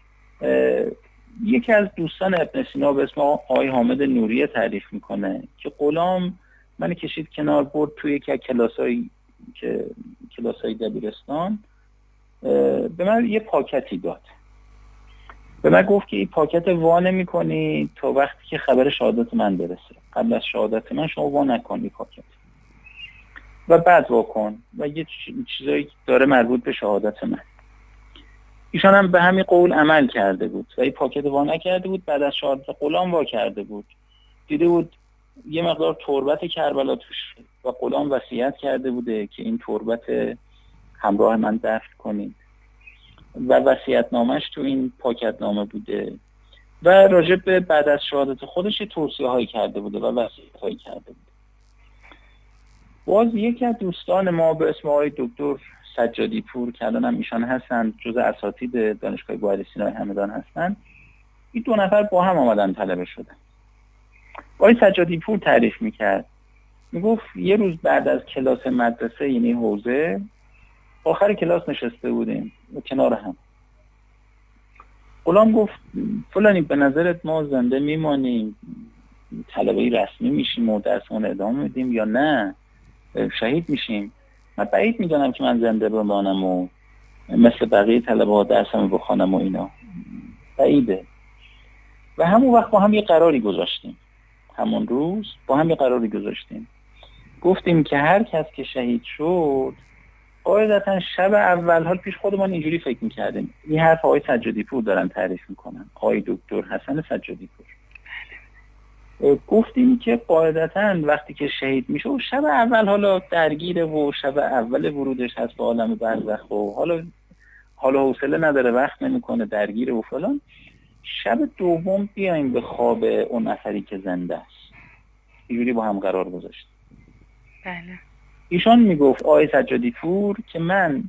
یکی از دوستان ابن سینا به اسم آقای حامد نوریه تعریف میکنه که غلام من کشید کنار، برد توی یک کلاسای که کلاسای دبیرستان، به من یه پاکتی داد. به من گفت که این پاکت وا نمی‌کنی تا وقتی که خبر شهادت من برسه. قبل از شهادت من شما وا نکنی پاکت و بعد وا کن و یه چیزایی داره مربوط به شهادت من. ایشان هم به همین قول عمل کرده بود و این پاکت وا نکرده بود. بعد از شهادت غلام وا کرده بود. دیده بود یه مقدار تربت کربلا توش و غلام وصیت کرده بوده که این تربت همراه من دفن کنید و وصیت‌نامه‌اش تو این پاکتنامه بوده و راجع به بعد از شهادت خودش توصیه‌هایی کرده بوده و وصیت‌هایی کرده بوده. باز یکی از دوستان ما به اسم آقای دکتر سجادی پور که الان هم ایشان هستن، جزء اساتید دانشگاه بوعلی سینای همدان هستن، این دو نفر با هم آمدن طلبه شدن. آقای سجادی پور تعریف میکرد، میگفت یه روز بعد از کلاس مدرسه، یعنی حوزه، آخر کلاس نشسته بودیم کنار هم. غلام گفت فلانی به نظرت ما زنده میمانیم، طلبه رسمی میشیم و درسمون ادامه میدیم یا نه شهید میشیم؟ من بعید میدونم که من زنده بمانم و مثل بقیه طلبه ها درسمو بخوانم و اینا، بعیده. و همون وقت با هم یه قراری گذاشتیم، همون روز با هم یه قراری گذاشتیم، گفتیم که هر کس که شهید شد قاعدتا شب اول، حال پیش خودمان اینجوری فکر میکردیم، این حرف آقای سجادی پور دارن تعریف میکنن، آقای دکتر حسن سجادی پور، گفتیم که قاعدتا وقتی که شهید میشه و شب اول حالا درگیره و شب اول ورودش هست به عالم برزخ و حالا حالا حوصله نداره، وقت نمیکنه، درگیره و فلان، شب دوم بیایم به خواب اون نفری که زنده است. اینجوری با هم قرار گذاشتیم. بله. ایشان میگفت آقای سجادی پور که من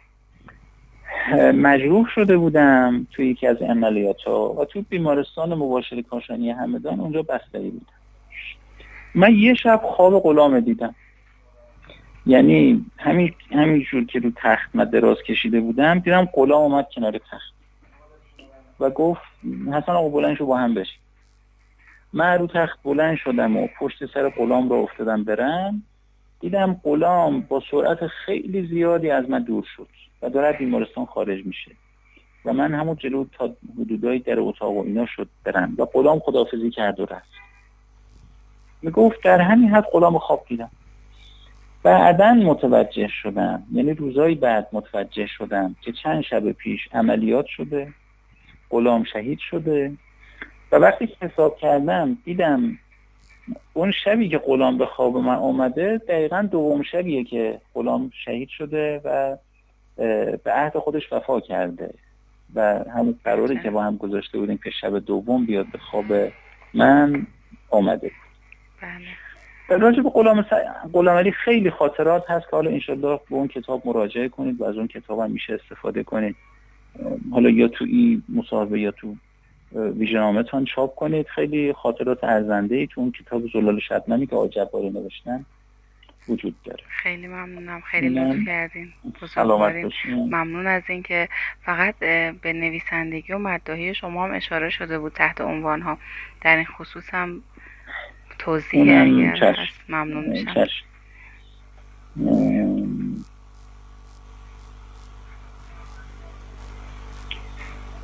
مجروح شده بودم توی یکی از عملیات‌ها و توی بیمارستان مباشر کاشانی همدان اونجا بستری بودم. من یه شب خواب غلام دیدم، یعنی همین همینجور که رو تخت من دراز کشیده بودم، دیدم غلام اومد کنار تخت و گفت حسن آقا بلند شو با هم بشیم. من رو تخت بلند شدم و پشت سر غلام را افتادم برم، دیدم غلام با سرعت خیلی زیادی از من دور شد و داره بیمارستان خارج میشه و من همون جلو تا حدودای در اتاق و اینا شد برم و غلام خداحافظی کرد و رفت. میگفت در همین حد غلام خواب دیدم. بعداً متوجه شدم، یعنی روزهای بعد متوجه شدم که چند شب پیش عملیات شده، غلام شهید شده و وقتی که حساب کردم دیدم اون شبی که غلام به خواب من اومده دقیقاً دوم شبیه که غلام شهید شده و به عهد خودش وفا کرده و همون قراری که با هم گذاشته بودیم که شب دوم بیاد به خواب من اومده. بله. راجع به غلام س... غلام علی خیلی خاطرات هست که حالا انشالله به اون کتاب مراجعه کنید و از اون کتاب هم میشه استفاده کنید، حالا یا تو این مصاحبه یا تو ویژه‌نامه‌تون چاپ کنید. خیلی خاطرات ارزنده‌ای تو اون کتاب زلال شبنمی که آقای جباری نوشتن وجود داره. خیلی ممنونم، خیلی لطف کردین. بزرگوارین. ممنون از اینکه فقط به نویسندگی و مداحی شما هم اشاره شده بود تحت عنوان‌ها، در این خصوص هم توضیح اگر هست ممنون میشم. چشم.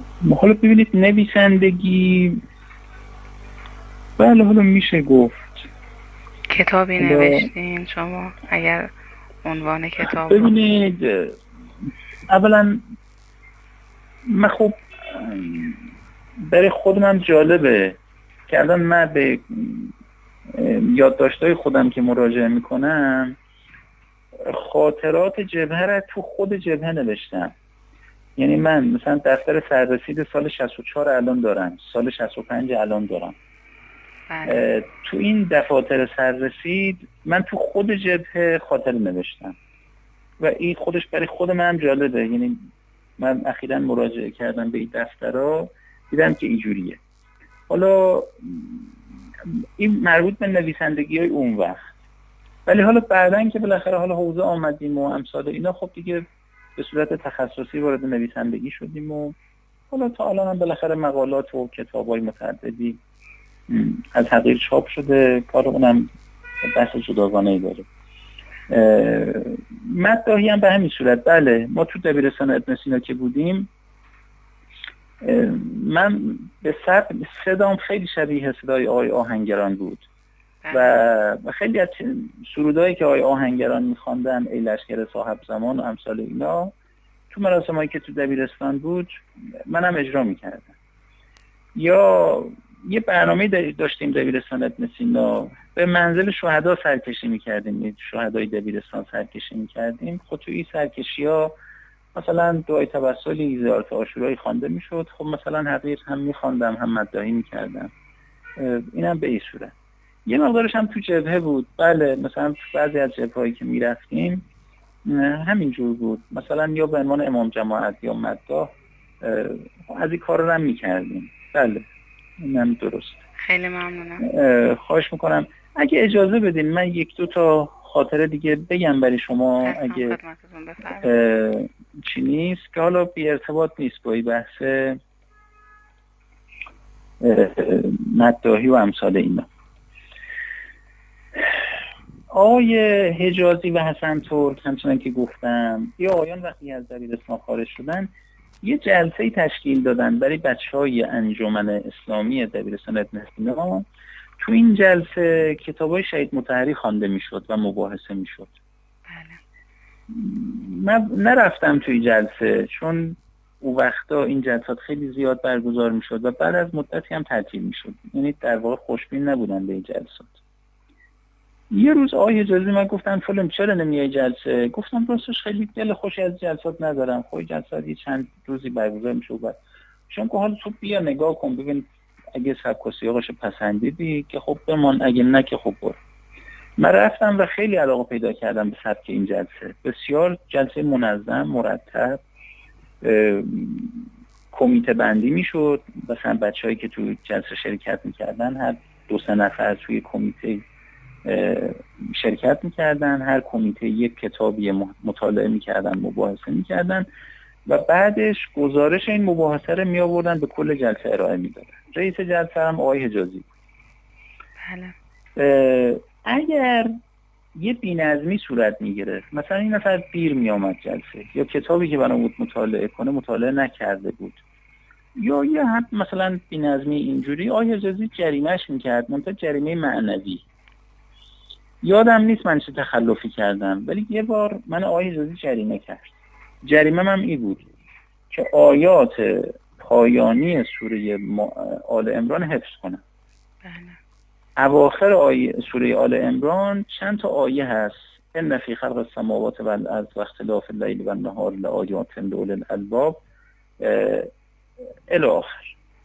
حالا ببینید نویسندگی بله حالا میشه گفت. کتابی حالا... نوشتین شما اگر عنوان کتاب ببینید رو... اولا من خب برای خودم جالبه که الان من به یادداشت‌های خودم که مراجعه میکنم خاطرات جبهه را تو خود جبهه نوشتم. یعنی من مثلا دفتر سررسید سال شصت و چهار الان دارم، سال شصت و پنج الان دارم. بله. تو این دفاتر سررسید من تو خود جبهه خاطر نوشتم و این خودش برای خود من جالبه. یعنی من اخیراً مراجعه کردم به این دفترها، دیدم که اینجوریه. حالا این مربوط به نویسندگی های اون وقت، ولی حالا بعدن که بالاخره حالا حوزه آمدیم و امثال اینا، خب دیگه به صورت تخصصی وارد نویسندگی شدیم و حالا تا الان هم بالاخره مقالات و کتاب‌های متعددی از حقیر چاپ شده. کار اونم بحث جداگانه‌ای داره. مداحی هم به همین صورت. بله ما تو دبیرستان ابن سینا که بودیم، من به سبک صدام خیلی شبیه صدای آقای آهنگران بود و خیلی از سرودایی که آقای آهنگران می‌خواندن، ای لشکر صاحب زمان و امثال اینا، تو مراسمایی که تو دبیرستان بود منم اجرا می‌کردم. یا یه برنامه داشتیم دبیرستان ابن سینا، به منزل شهدا سرکشی می‌کردیم، شهدای دبیرستان سرکشی می‌کردیم. خب تو این سرکشی‌ها مثلا دعای توسلی، زیارت عاشورایی خوانده میشد. خب مثلا حقیر هم می‌خواندم هم مداحی می‌کردم. اینم به این صورت. یه مقدارش هم تو جبهه بود. بله مثلا تو بعضی از جبهه‌هایی که میرفتیم همینجور بود، مثلا یا به عنوان امام جماعت یا مداح از این کارا هم می‌کردیم. بله اینم درست. خیلی ممنونم. خواهش میکنم اگه اجازه بدین من یک دو تا خاطره دیگه بگم برای شما اگه چی نیست، که حالا بی ارتباط نیست با این بحث مداحی و امثال اینا. آقای حجازی و حسن ترک همچنان که گفتم، یا آقایان وقتی از دبیرستان خارج شدن یه جلسه تشکیل دادن برای بچهای انجمن اسلامی دبیرستان ابن سینا. تو این جلسه کتابای شهید مطهری خوانده میشد و مباحثه میشد. بله. من نرفتم توی جلسه چون اون وقتا این جلسات خیلی زیاد برگزار میشد و بعد از مدتی هم تعطیل میشد. یعنی در واقع خوشبین نبودن به این جلسات. یه روز آقای حجازی من گفتن فلان چرا نمیای جلسه؟ گفتم راستش خیلی دل خوشی از جلسات ندارم. خب جلسات یه چند روزی برگزار میشه بعد چون که حالا تو بیا نگاه کن ببین اگه سبک و سیاقش پسندیدی که خب بمان، اگه نه که خب برو. من رفتم و خیلی علاقه پیدا کردم به سبک این جلسه. بسیار جلسه منظم، مرتب، کمیته بندی میشد. مثلا بچه‌هایی که تو جلسه شرکت میکردن هر دو سه نفر توی کمیته شرکت میکردن، هر کمیته یک کتابی مطالعه میکردن، مباحثه میکردن و بعدش گزارش این مباحثه رو میآوردن به کل جلسه ارائه میدادن. رئیس جلسه هم آقای حجازی. بله. اگر یه بی‌نظمی صورت میگرفت، مثلا این نفر دیر میآمد جلسه یا کتابی که برام بود مطالعه کنه مطالعه نکرده بود یا یه هم مثلا بی‌نظمی اینجوری، آقای حجازی جریمهش میکرد، منتها جریمه معنوی. یادم نیست من چه تخلفی کردم، ولی یه بار من آقای حجازی جریمه کرد. جریمه من این بود که آیات پایانی سوره آل عمران حفظ کنم. بله. اواخر آیه سوره آل عمران چند تا آیه هست، ان فی خلق السماوات والارض و اختلاف اللیل والنهار لآیات لأولی الالباب الی آخر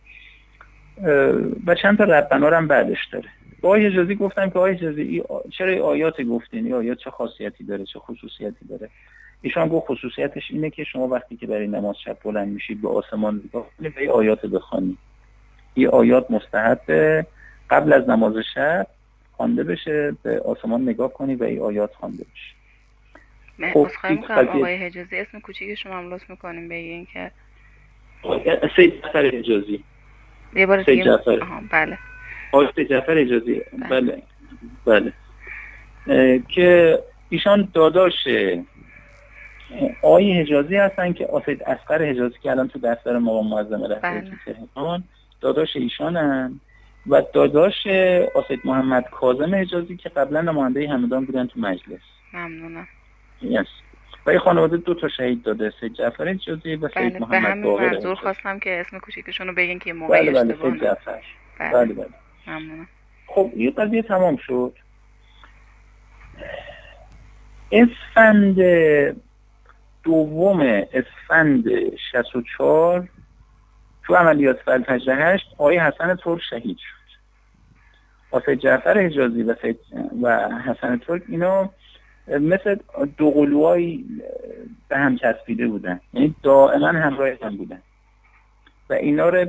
و چند تا ربنا هم بعدش داره. با آقای حجازی گفتم که آقای حجازی چرا این آیات گفتین؟ این آیات چه خاصیتی داره، چه خصوصیتی داره؟ ایشان گفت خصوصیتش اینه که شما وقتی که برای نماز شب بلند میشید به آسمان نگاه کنید و این آیات بخونید. این آیات مستحب قبل از نماز شب خوانده بشه، به آسمان نگاه کنید و این آیات خوانده بشه. من خب خواهی میکنم آقای حجازی اسم کوچیک شما هم لطف میکنیم بگین که سید جعفر حجازی. یه بار دیگه جعفر. آها بله. آقای سید جعفر حجازی. بله. بله. اه، که ایشان داداش آقای حجازی هستن که آسید اصغر حجازی که الان تو دفتر مقام معظم رهبری تو تهران داداش ایشانن و داداش آسید محمد کاظم حجازی که قبلا نماینده همدان بودن تو مجلس. ممنونم. یس. و این خانواده دو تا شهید داده، سید جعفر حجازی و سید محمد باقر. به همین منظور خواستم که اسم کوچیکشون رو بگین که موقع بله بله اشتباه سید جعفر. بله بله بله. ممنونم. خب این قضیه تمام شد. اسفند دوم اسفند شصت و چهار تو عملیات فلفجر هشت آقای حسن ترک شهید شد. آسید جعفر حجازی و, و حسن ترک اینا مثل دو قلوهای به هم چسبیده بودن، یعنی دائما همراه هم بودن و اینا رو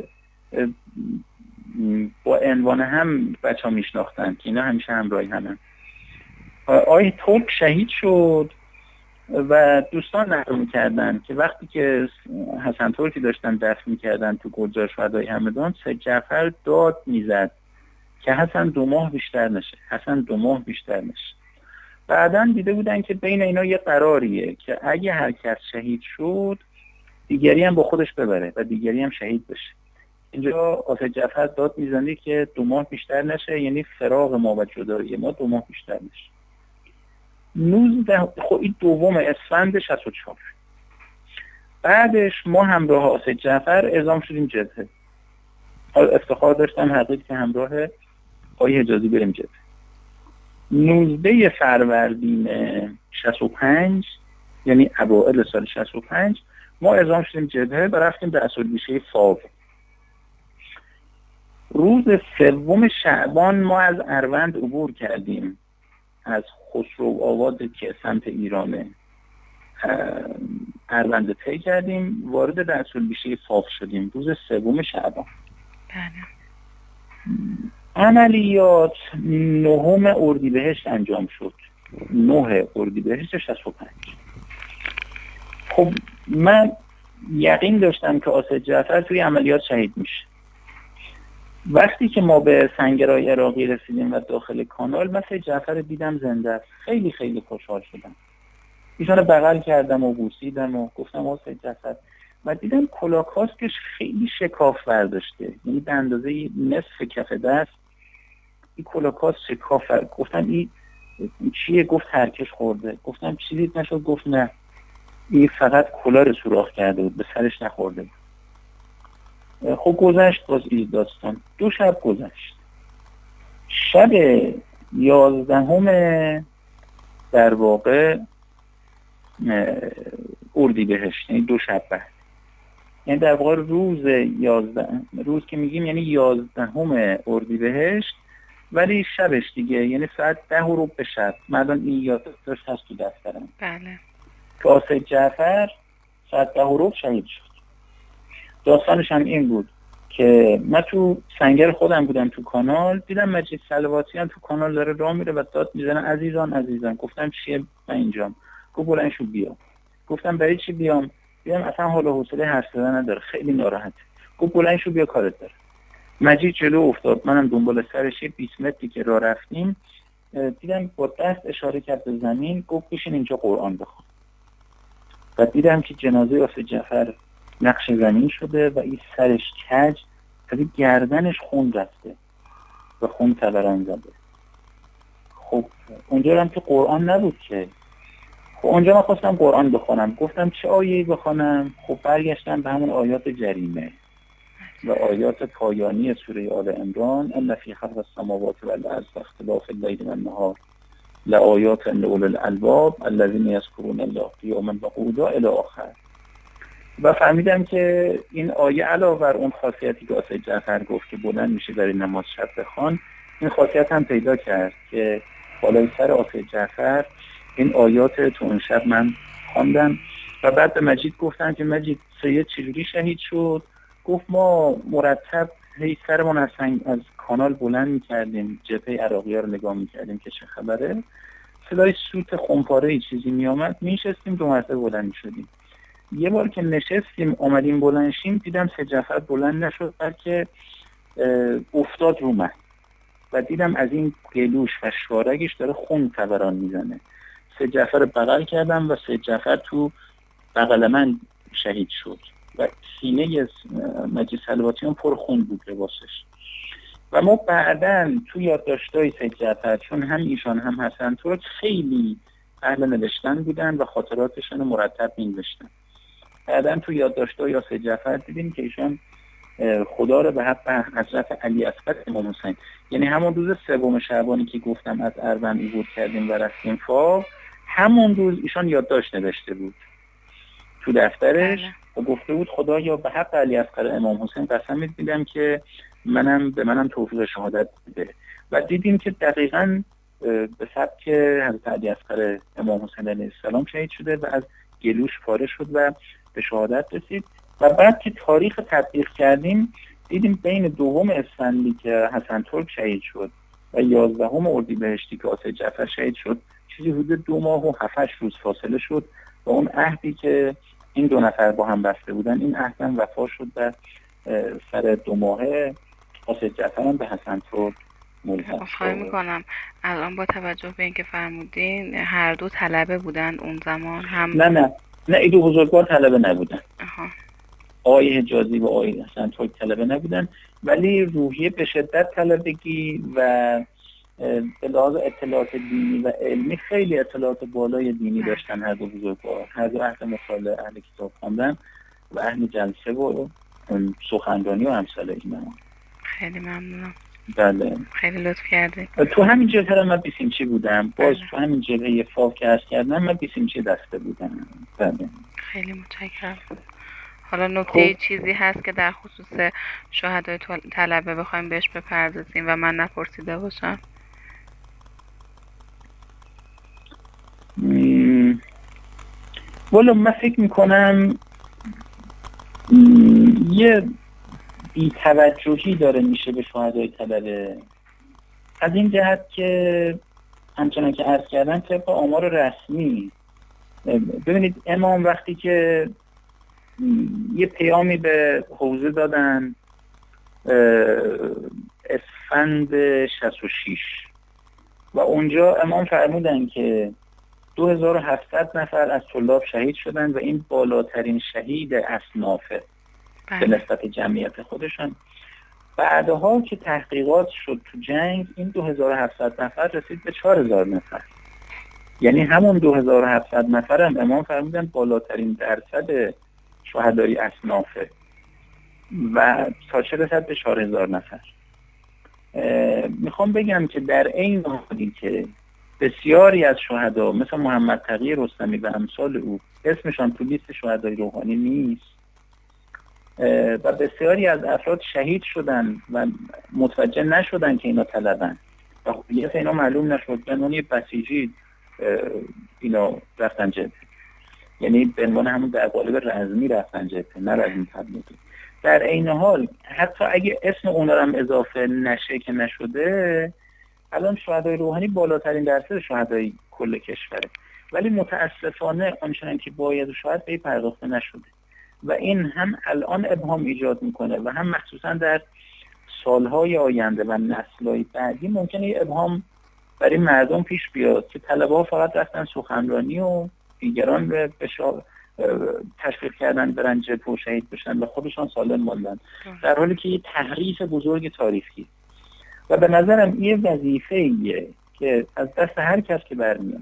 با عنوان هم بچه ها میشناختن که اینا همیشه همراهی همن. آقای ترک شهید شد و دوستان نقل می‌کردن که وقتی که حسن ترکی داشتن دفن می‌کردن تو گلزار شهدای همدان، سید جعفر داد میزد که حسن دو ماه بیشتر نشه، حسن دو ماه بیشتر نشه. بعداً دیده بودن که بین اینا یه قراریه که اگه هر کس شهید شد دیگری هم با خودش ببره و دیگری هم شهید بشه. اینجا آسید جعفر داد میزنه که دو ماه بیشتر نشه، یعنی فراق ما و جدایی ما دو ماه بیشتر نشه. نوزده خب این دوم اسفند شصت و چهار. بعدش ما همراه آسید جعفر اعزام شدیم جبهه. افتخار داشتم حقیقت که همراه آقای حجازی بریم جبهه. نوزده فروردین شصت و پنج یعنی اوایل سال شصت و پنج ما اعزام شدیم جبهه و رفتیم به اصولبیشه فاو. روز سوم شعبان ما از اروند عبور کردیم، از خسرو آباد که سمت ایرانه اروند طی کردیم، وارد در اصولبیشه فاو شدیم روز سوم شعبان. بله. عملیات نهم اردیبهشت انجام شد، نه اردیبهشت شصت و پنج. خب من یقین داشتم که آسید جعفر توی عملیات شهید میشه. وقتی که ما به سنگرهای عراقی رسیدیم و داخل کانال، من سید جعفر دیدم زنده است. خیلی خیلی خوشحال شدم. ایشان رو بغل کردم و بوسیدم و گفتم آسید جعفر، و دیدم کلاکاسکش خیلی شکاف برداشته، یعنی به اندازه نصف کف دست این کلاکاس شکاف. گفتم این چیه؟ گفت ترکش خورده. گفتم چیزی نشد؟ گفت نه، این فقط کلا رو سوراخ کرده بود، به سرش نخورده بود. خب گذشت باز این داستان. دو شب گذشت. شب یازدهم در واقع اردیبهشت، یعنی دو شب بعد، یعنی در واقع روز یازده روز که میگیم یعنی یازدهم اردیبهشت، ولی شبش دیگه یعنی ساعت ده و ربع شب. مردان این یادداشت هست تو دفترم. بله. که آسید جعفر ساعت ده و ربع شهید شد. داستانش هم این بود که من تو سنگر خودم بودم تو کانال، دیدم مجید صلواتی هم تو کانال داره راه میره و داد میزنه عزیزان عزیزان. گفتم چیه؟ من اینجام. گفت بلند شو بیا. گفتم برای چی بیام؟ بیام اصلا حال و حوصله حرف زدن نداره، خیلی ناراحته. گفت بلند شو بیا کارت داره. مجید جلو افتاد، منم دنبال سرش. بیست متری که راه رفتیم دیدم با دست اشاره کرد به زمین، گفت بشین اینجا قرآن بخون. و دیدم که جنازه آسید جعفر نقش زمین شده و این سرش کج، از گردنش خون رفته و خون تبرن زده. خب اونجا هم که قرآن نبود که. خب اونجا من خواستم قرآن بخونم. گفتم چه آیه‌ای بخونم؟ خب برگشتم به همون آیات جریمه و آیات پایانی سوره آل عمران، ان فی خلق السماوات والارض واختلاف اللیل والنهار لآیات لأولی الالباب الذین یذکرون الله قیاما و قعودا الی آخر. و فهمیدم که این آیه علاوه بر اون خاصیتی که آسید جعفر گفت که بلند میشه برای نماز شب بخوان، این خاصیت هم پیدا کرد که بالای سر آسید جعفر این آیات تو اون شب من خواندم. و بعد به مجید گفتم که مجید سید چجوری شهید شد؟ گفت ما مرتب هی سرمون از, از کانال بلند میکردیم، جبهه عراقی ها رو نگاه میکردیم که چه خبره. صدای سوت خمپاره چیزی میامد، میشستیم دو مرتبه بلند میشدیم. یه بار که نشستیم آمدیم بلند شیم، دیدم سید جعفر بلند نشد بلکه افتاد رو من و دیدم از این گلوش و شارگش داره خون تبران میزنه. سید جعفر رو بغل کردم و سید جعفر تو بغل من شهید شد و سینه مجید صلواتی پر خون بود لباسش. و ما بعداً تو یادداشت‌های سید جعفر، چون هم ایشان هم حسن ترک خیلی اهل نوشتن بودن و خاطراتشون رو مرتب می‌نوشتن، بعداً تو یادداشت‌های یا سید جعفر دیدیم که ایشان خدا رو به حق حضرت علی اصغر امام حسین، یعنی همون روز سوم شعبانی که گفتم از اروند عبور کردیم و رفتیم فاو، همون روز ایشان یادداشت نوشته بود تو دفترش و گفته بود خدا یا به حق علی اصغر امام حسین قسم میدم که منم به منم توفیق شهادت بده. و دیدیم که دقیقاً به سبک حضرت علی اصغر امام حسین علیه السلام شهید شده و از گلوش پاره شد و به شهادت رسید. و بعد که تاریخ تطبیق کردیم دیدیم بین دوم اسفندی که حسن ترک شهید شد و یازدهم اردیبهشتی که سید جعفر شهید شد چیزی حدود دو ماه و هفت روز فاصله شد و اون عهدی که این دو نفر با هم بسته بودن این عهد هم وفا شد و سر دو ماهه سید جعفر هم به حسن ترک ملحق شد. خواهی میکنم الان با توجه به اینکه فرمودین هر دو طلبه بودن اون زمان هم؟ نه نه نه این دو بزرگوار طلبه نبودن. آها. آقای حجازی و آقای حسن ترک طلبه نبودن، ولی روحیه به شدت طلبگی و به لحاظ اطلاعات دینی و علمی خیلی اطلاعات بالای دینی داشتن هر دو بزرگوار. هر دو اهل مطالعه، اهل کتاب خواندن و اهل جلسه و سخنرانی و امثال اینا. خیلی ممنونم. بله خیلی لطف کردید. تو همین جبهه من بیسیمچی بودم. باز تو همین جبهه فاو که عرض کردم من بیسیمچی دسته بودم. بله. خیلی متشکرم. حالا نکته چیزی هست که در خصوص شهدای طلبه بخوایم بهش بپردازیم و من نپرسیده باشم؟ مم... والا من فکر میکنم یه بی‌توجهی داره میشه به شهدای طلبه، از این جهت که همچنان که عرض کردم طبق آمار رسمی، ببینید امام وقتی که یه پیامی به حوزه دادن اسفند شصت و شش و اونجا امام فرمودن که دو هزار و هفتصد نفر از طلاب شهید شدن و این بالاترین شهید اصنافه به نسبت جمعیت خودشان. بعدها که تحقیقات شد تو جنگ این دو هزار و هفتصد نفر رسید به چهار هزار نفر، یعنی همون دو هزار و هفتصد نفر هم امام فرمودن بالاترین درصد شهدای اصنافه و تا چه رسد به چهار هزار نفر. میخوام بگم که در این حالی که بسیاری از شهدا مثل محمد تقی رستمی و امثال او اسمشان تو لیست شهدای روحانی نیست و بسیاری از افراد شهید شدن و متوجه نشدن که اینا طلبن و هویت اینا معلوم نشد، به عنوان بسیجی اینا رفتن جبهه، یعنی به عنوان همون در قالب رزمی رفتن جبهه، نه رزمی تبلیغی. در این حال حتی اگه اسم اونا هم اضافه نشه که نشده، الان شهدای روحانی بالاترین درصد شهدای کل کشوره، ولی متاسفانه آنچنان که باید و شاید به پرداخته نشده و این هم الان ابهام ایجاد میکنه و هم مخصوصا در سالهای آینده و نسل‌های بعدی ممکنه یه ابهام برای مردم پیش بیاد که طلبه ها فقط رفتن سخنرانی و دیگران به تشویق کردن برن جبهه و شهید بشن و خودشان سالم ماندن، در حالی که یه تحریف بزرگ تاریخی و به نظرم یه وظیفه‌ایه که از دست هر کس که برمیاد.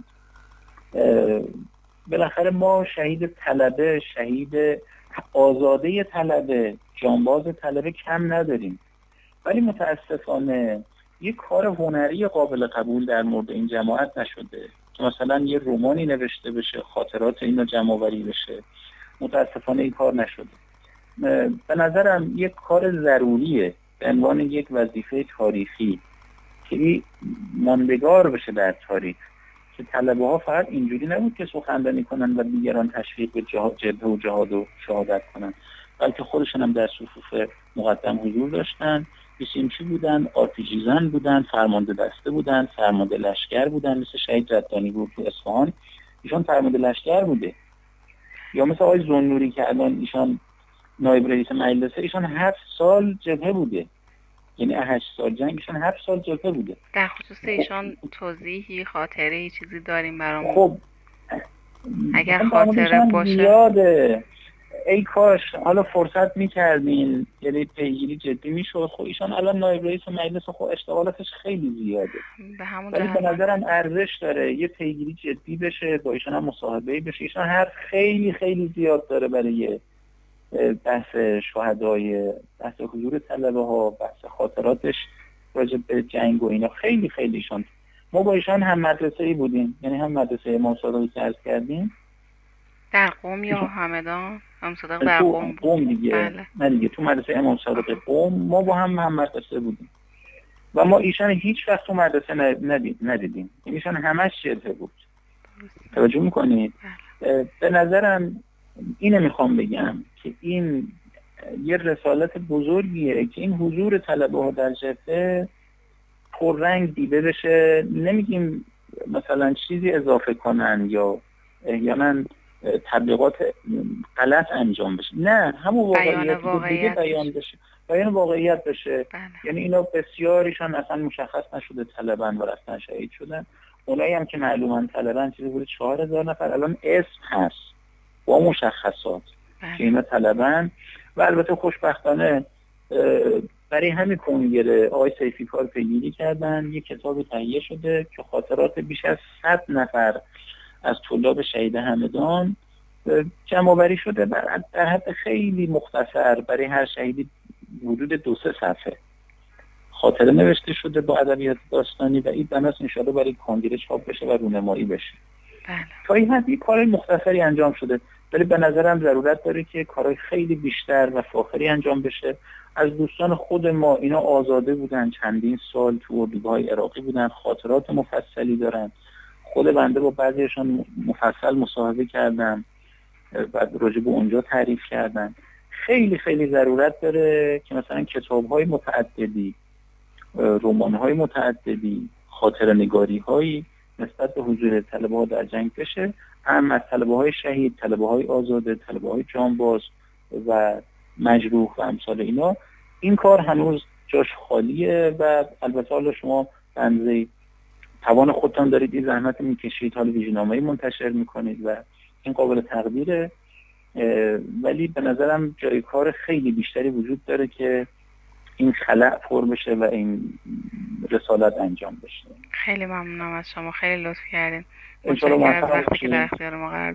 بالاخره ما شهید طلبه، شهید آزاده طلبه، جانباز طلبه کم نداریم، ولی متاسفانه یه کار هنری قابل قبول در مورد این جماعت نشده که مثلا یه رمانی نوشته بشه، خاطرات اینو جمع‌آوری بشه. متاسفانه این کار نشده. به نظرم یک کار ضروریه به عنوان یک وظیفه تاریخی که ماندگار بشه در تاریخ، که طلبه ها فقط اینجوری نبود که سخنرانی کنن و دیگران تشویق به جبهه و جهاد و شهادت کنن، بلکه خودشون هم در صفوف مقدم حضور داشتن، بیسیمچی بودن، آرپیجی زن بودن، فرمانده دسته بودن، فرمانده لشکر بودن، مثل شهید ردانی بود تو اصفهان ایشان فرمانده لشکر بوده، یا مثل آقای زنوری که الان ایشان نایب رئیس مجلسه، ایشان هفت سال جبهه بوده یعنی هشت سال جنگشون هفت سال جبهه بوده. در خصوص ایشان توضیحی، خاطره چیزی داریم برامون؟ خب اگر خاطره باشه زیاده. ای کاش حالا فرصت میکردین، یعنی پیگیری جدی میشد. خب ایشان الان نایب رئیس مجلس، خب اشتغالاتش خیلی زیاده، به همون ولی به نظرم ارزش داره یه پیگیری جدی بشه، با ایشان هم مصاحبه‌ای بشه. ایشان حرف خیلی خیلی زیاد داره برای بحث شهدای، بحث حضور طلبه ها، بحث خاطراتش راجع به جنگ و اینا. خیلی خیلی ایشان، ما با ایشان هم مدرسه‌ای بودیم، یعنی هم مدرسه امام صادقی که عرض کردیم در قم یا همدان؟ امام صادق در تو قم بود. قم دیگه. بله. نه دیگه، تو مدرسه امام صادق قم ما با هم هم مدرسه بودیم و ما ایشان هیچ وقت تو مدرسه ندید ندیدیم. ایشان همش جبهه بود. توجه میکنید؟ به نظرم اینه میخوام بگم که این یه رسالت بزرگیه که این حضور طلبه ها در جبهه پررنگ دیده بشه. نمیگیم مثلا چیزی اضافه کنن یا احیانا تبلیغات غلط انجام بشه، نه، همون واقعیت دیگه بیان بشه، بیان واقعیت بشه. بله. یعنی اینا بسیاریشان اصلا مشخص نشده طلبن و رفتن شهید شدن. اونایی هم که معلوماً طلبن چیزی بود چهار هزار نفر الان اسم هست با مشخصات بله. که اینا طلبن. و البته خوشبختانه برای همین کنگره آقای سیفی کار پیگیری کردن، یک کتاب تهیه شده که خاطرات بیش از صد نفر از طلاب شهید همدان جمع آوری شده در حد خیلی مختصر، برای هر شهیدی حدود دو سه صفحه خاطره نوشته شده با ادبیات داستانی و این بناس انشاءالله برای کنگره چاپ بشه و رونمایی بشه. بله. تا این حد یک کار مختصری انجام شده، ولی به نظرم ضرورت داره که کارهای خیلی بیشتر و فاخری انجام بشه. از دوستان خود ما اینا آزاده بودن، چندین سال تو اردوگاه عراقی بودن، خاطرات مفصلی دارن. خود بنده با بعضیشان مفصل مصاحبه کردم و راجع به اونجا تعریف کردن. خیلی خیلی ضرورت داره که مثلا کتاب‌های متعددی، رمان‌های متعددی، خاطره‌نگاری‌هایی نسبت به حضور طلبه‌ها در جنگ بشه، هم از طلبه‌های شهید، طلبه‌های آزاده، طلبه‌های جانباز و مجروح و امثال اینا. این کار هنوز جاش خالیه و البته حالا شما بنده توان خودتان دارید، این زحمت میکشید، حالا ویژه‌نامه‌ای منتشر میکنید و این قابل تقدیره، ولی به نظرم جای کار خیلی بیشتری وجود داره که این خلأ پر بشه و این رسالت انجام بشه. خیلی ممنونم از شما، خیلی لطف کردین. انشاءالله متشکرم از وقتی که در اختیار ما قرار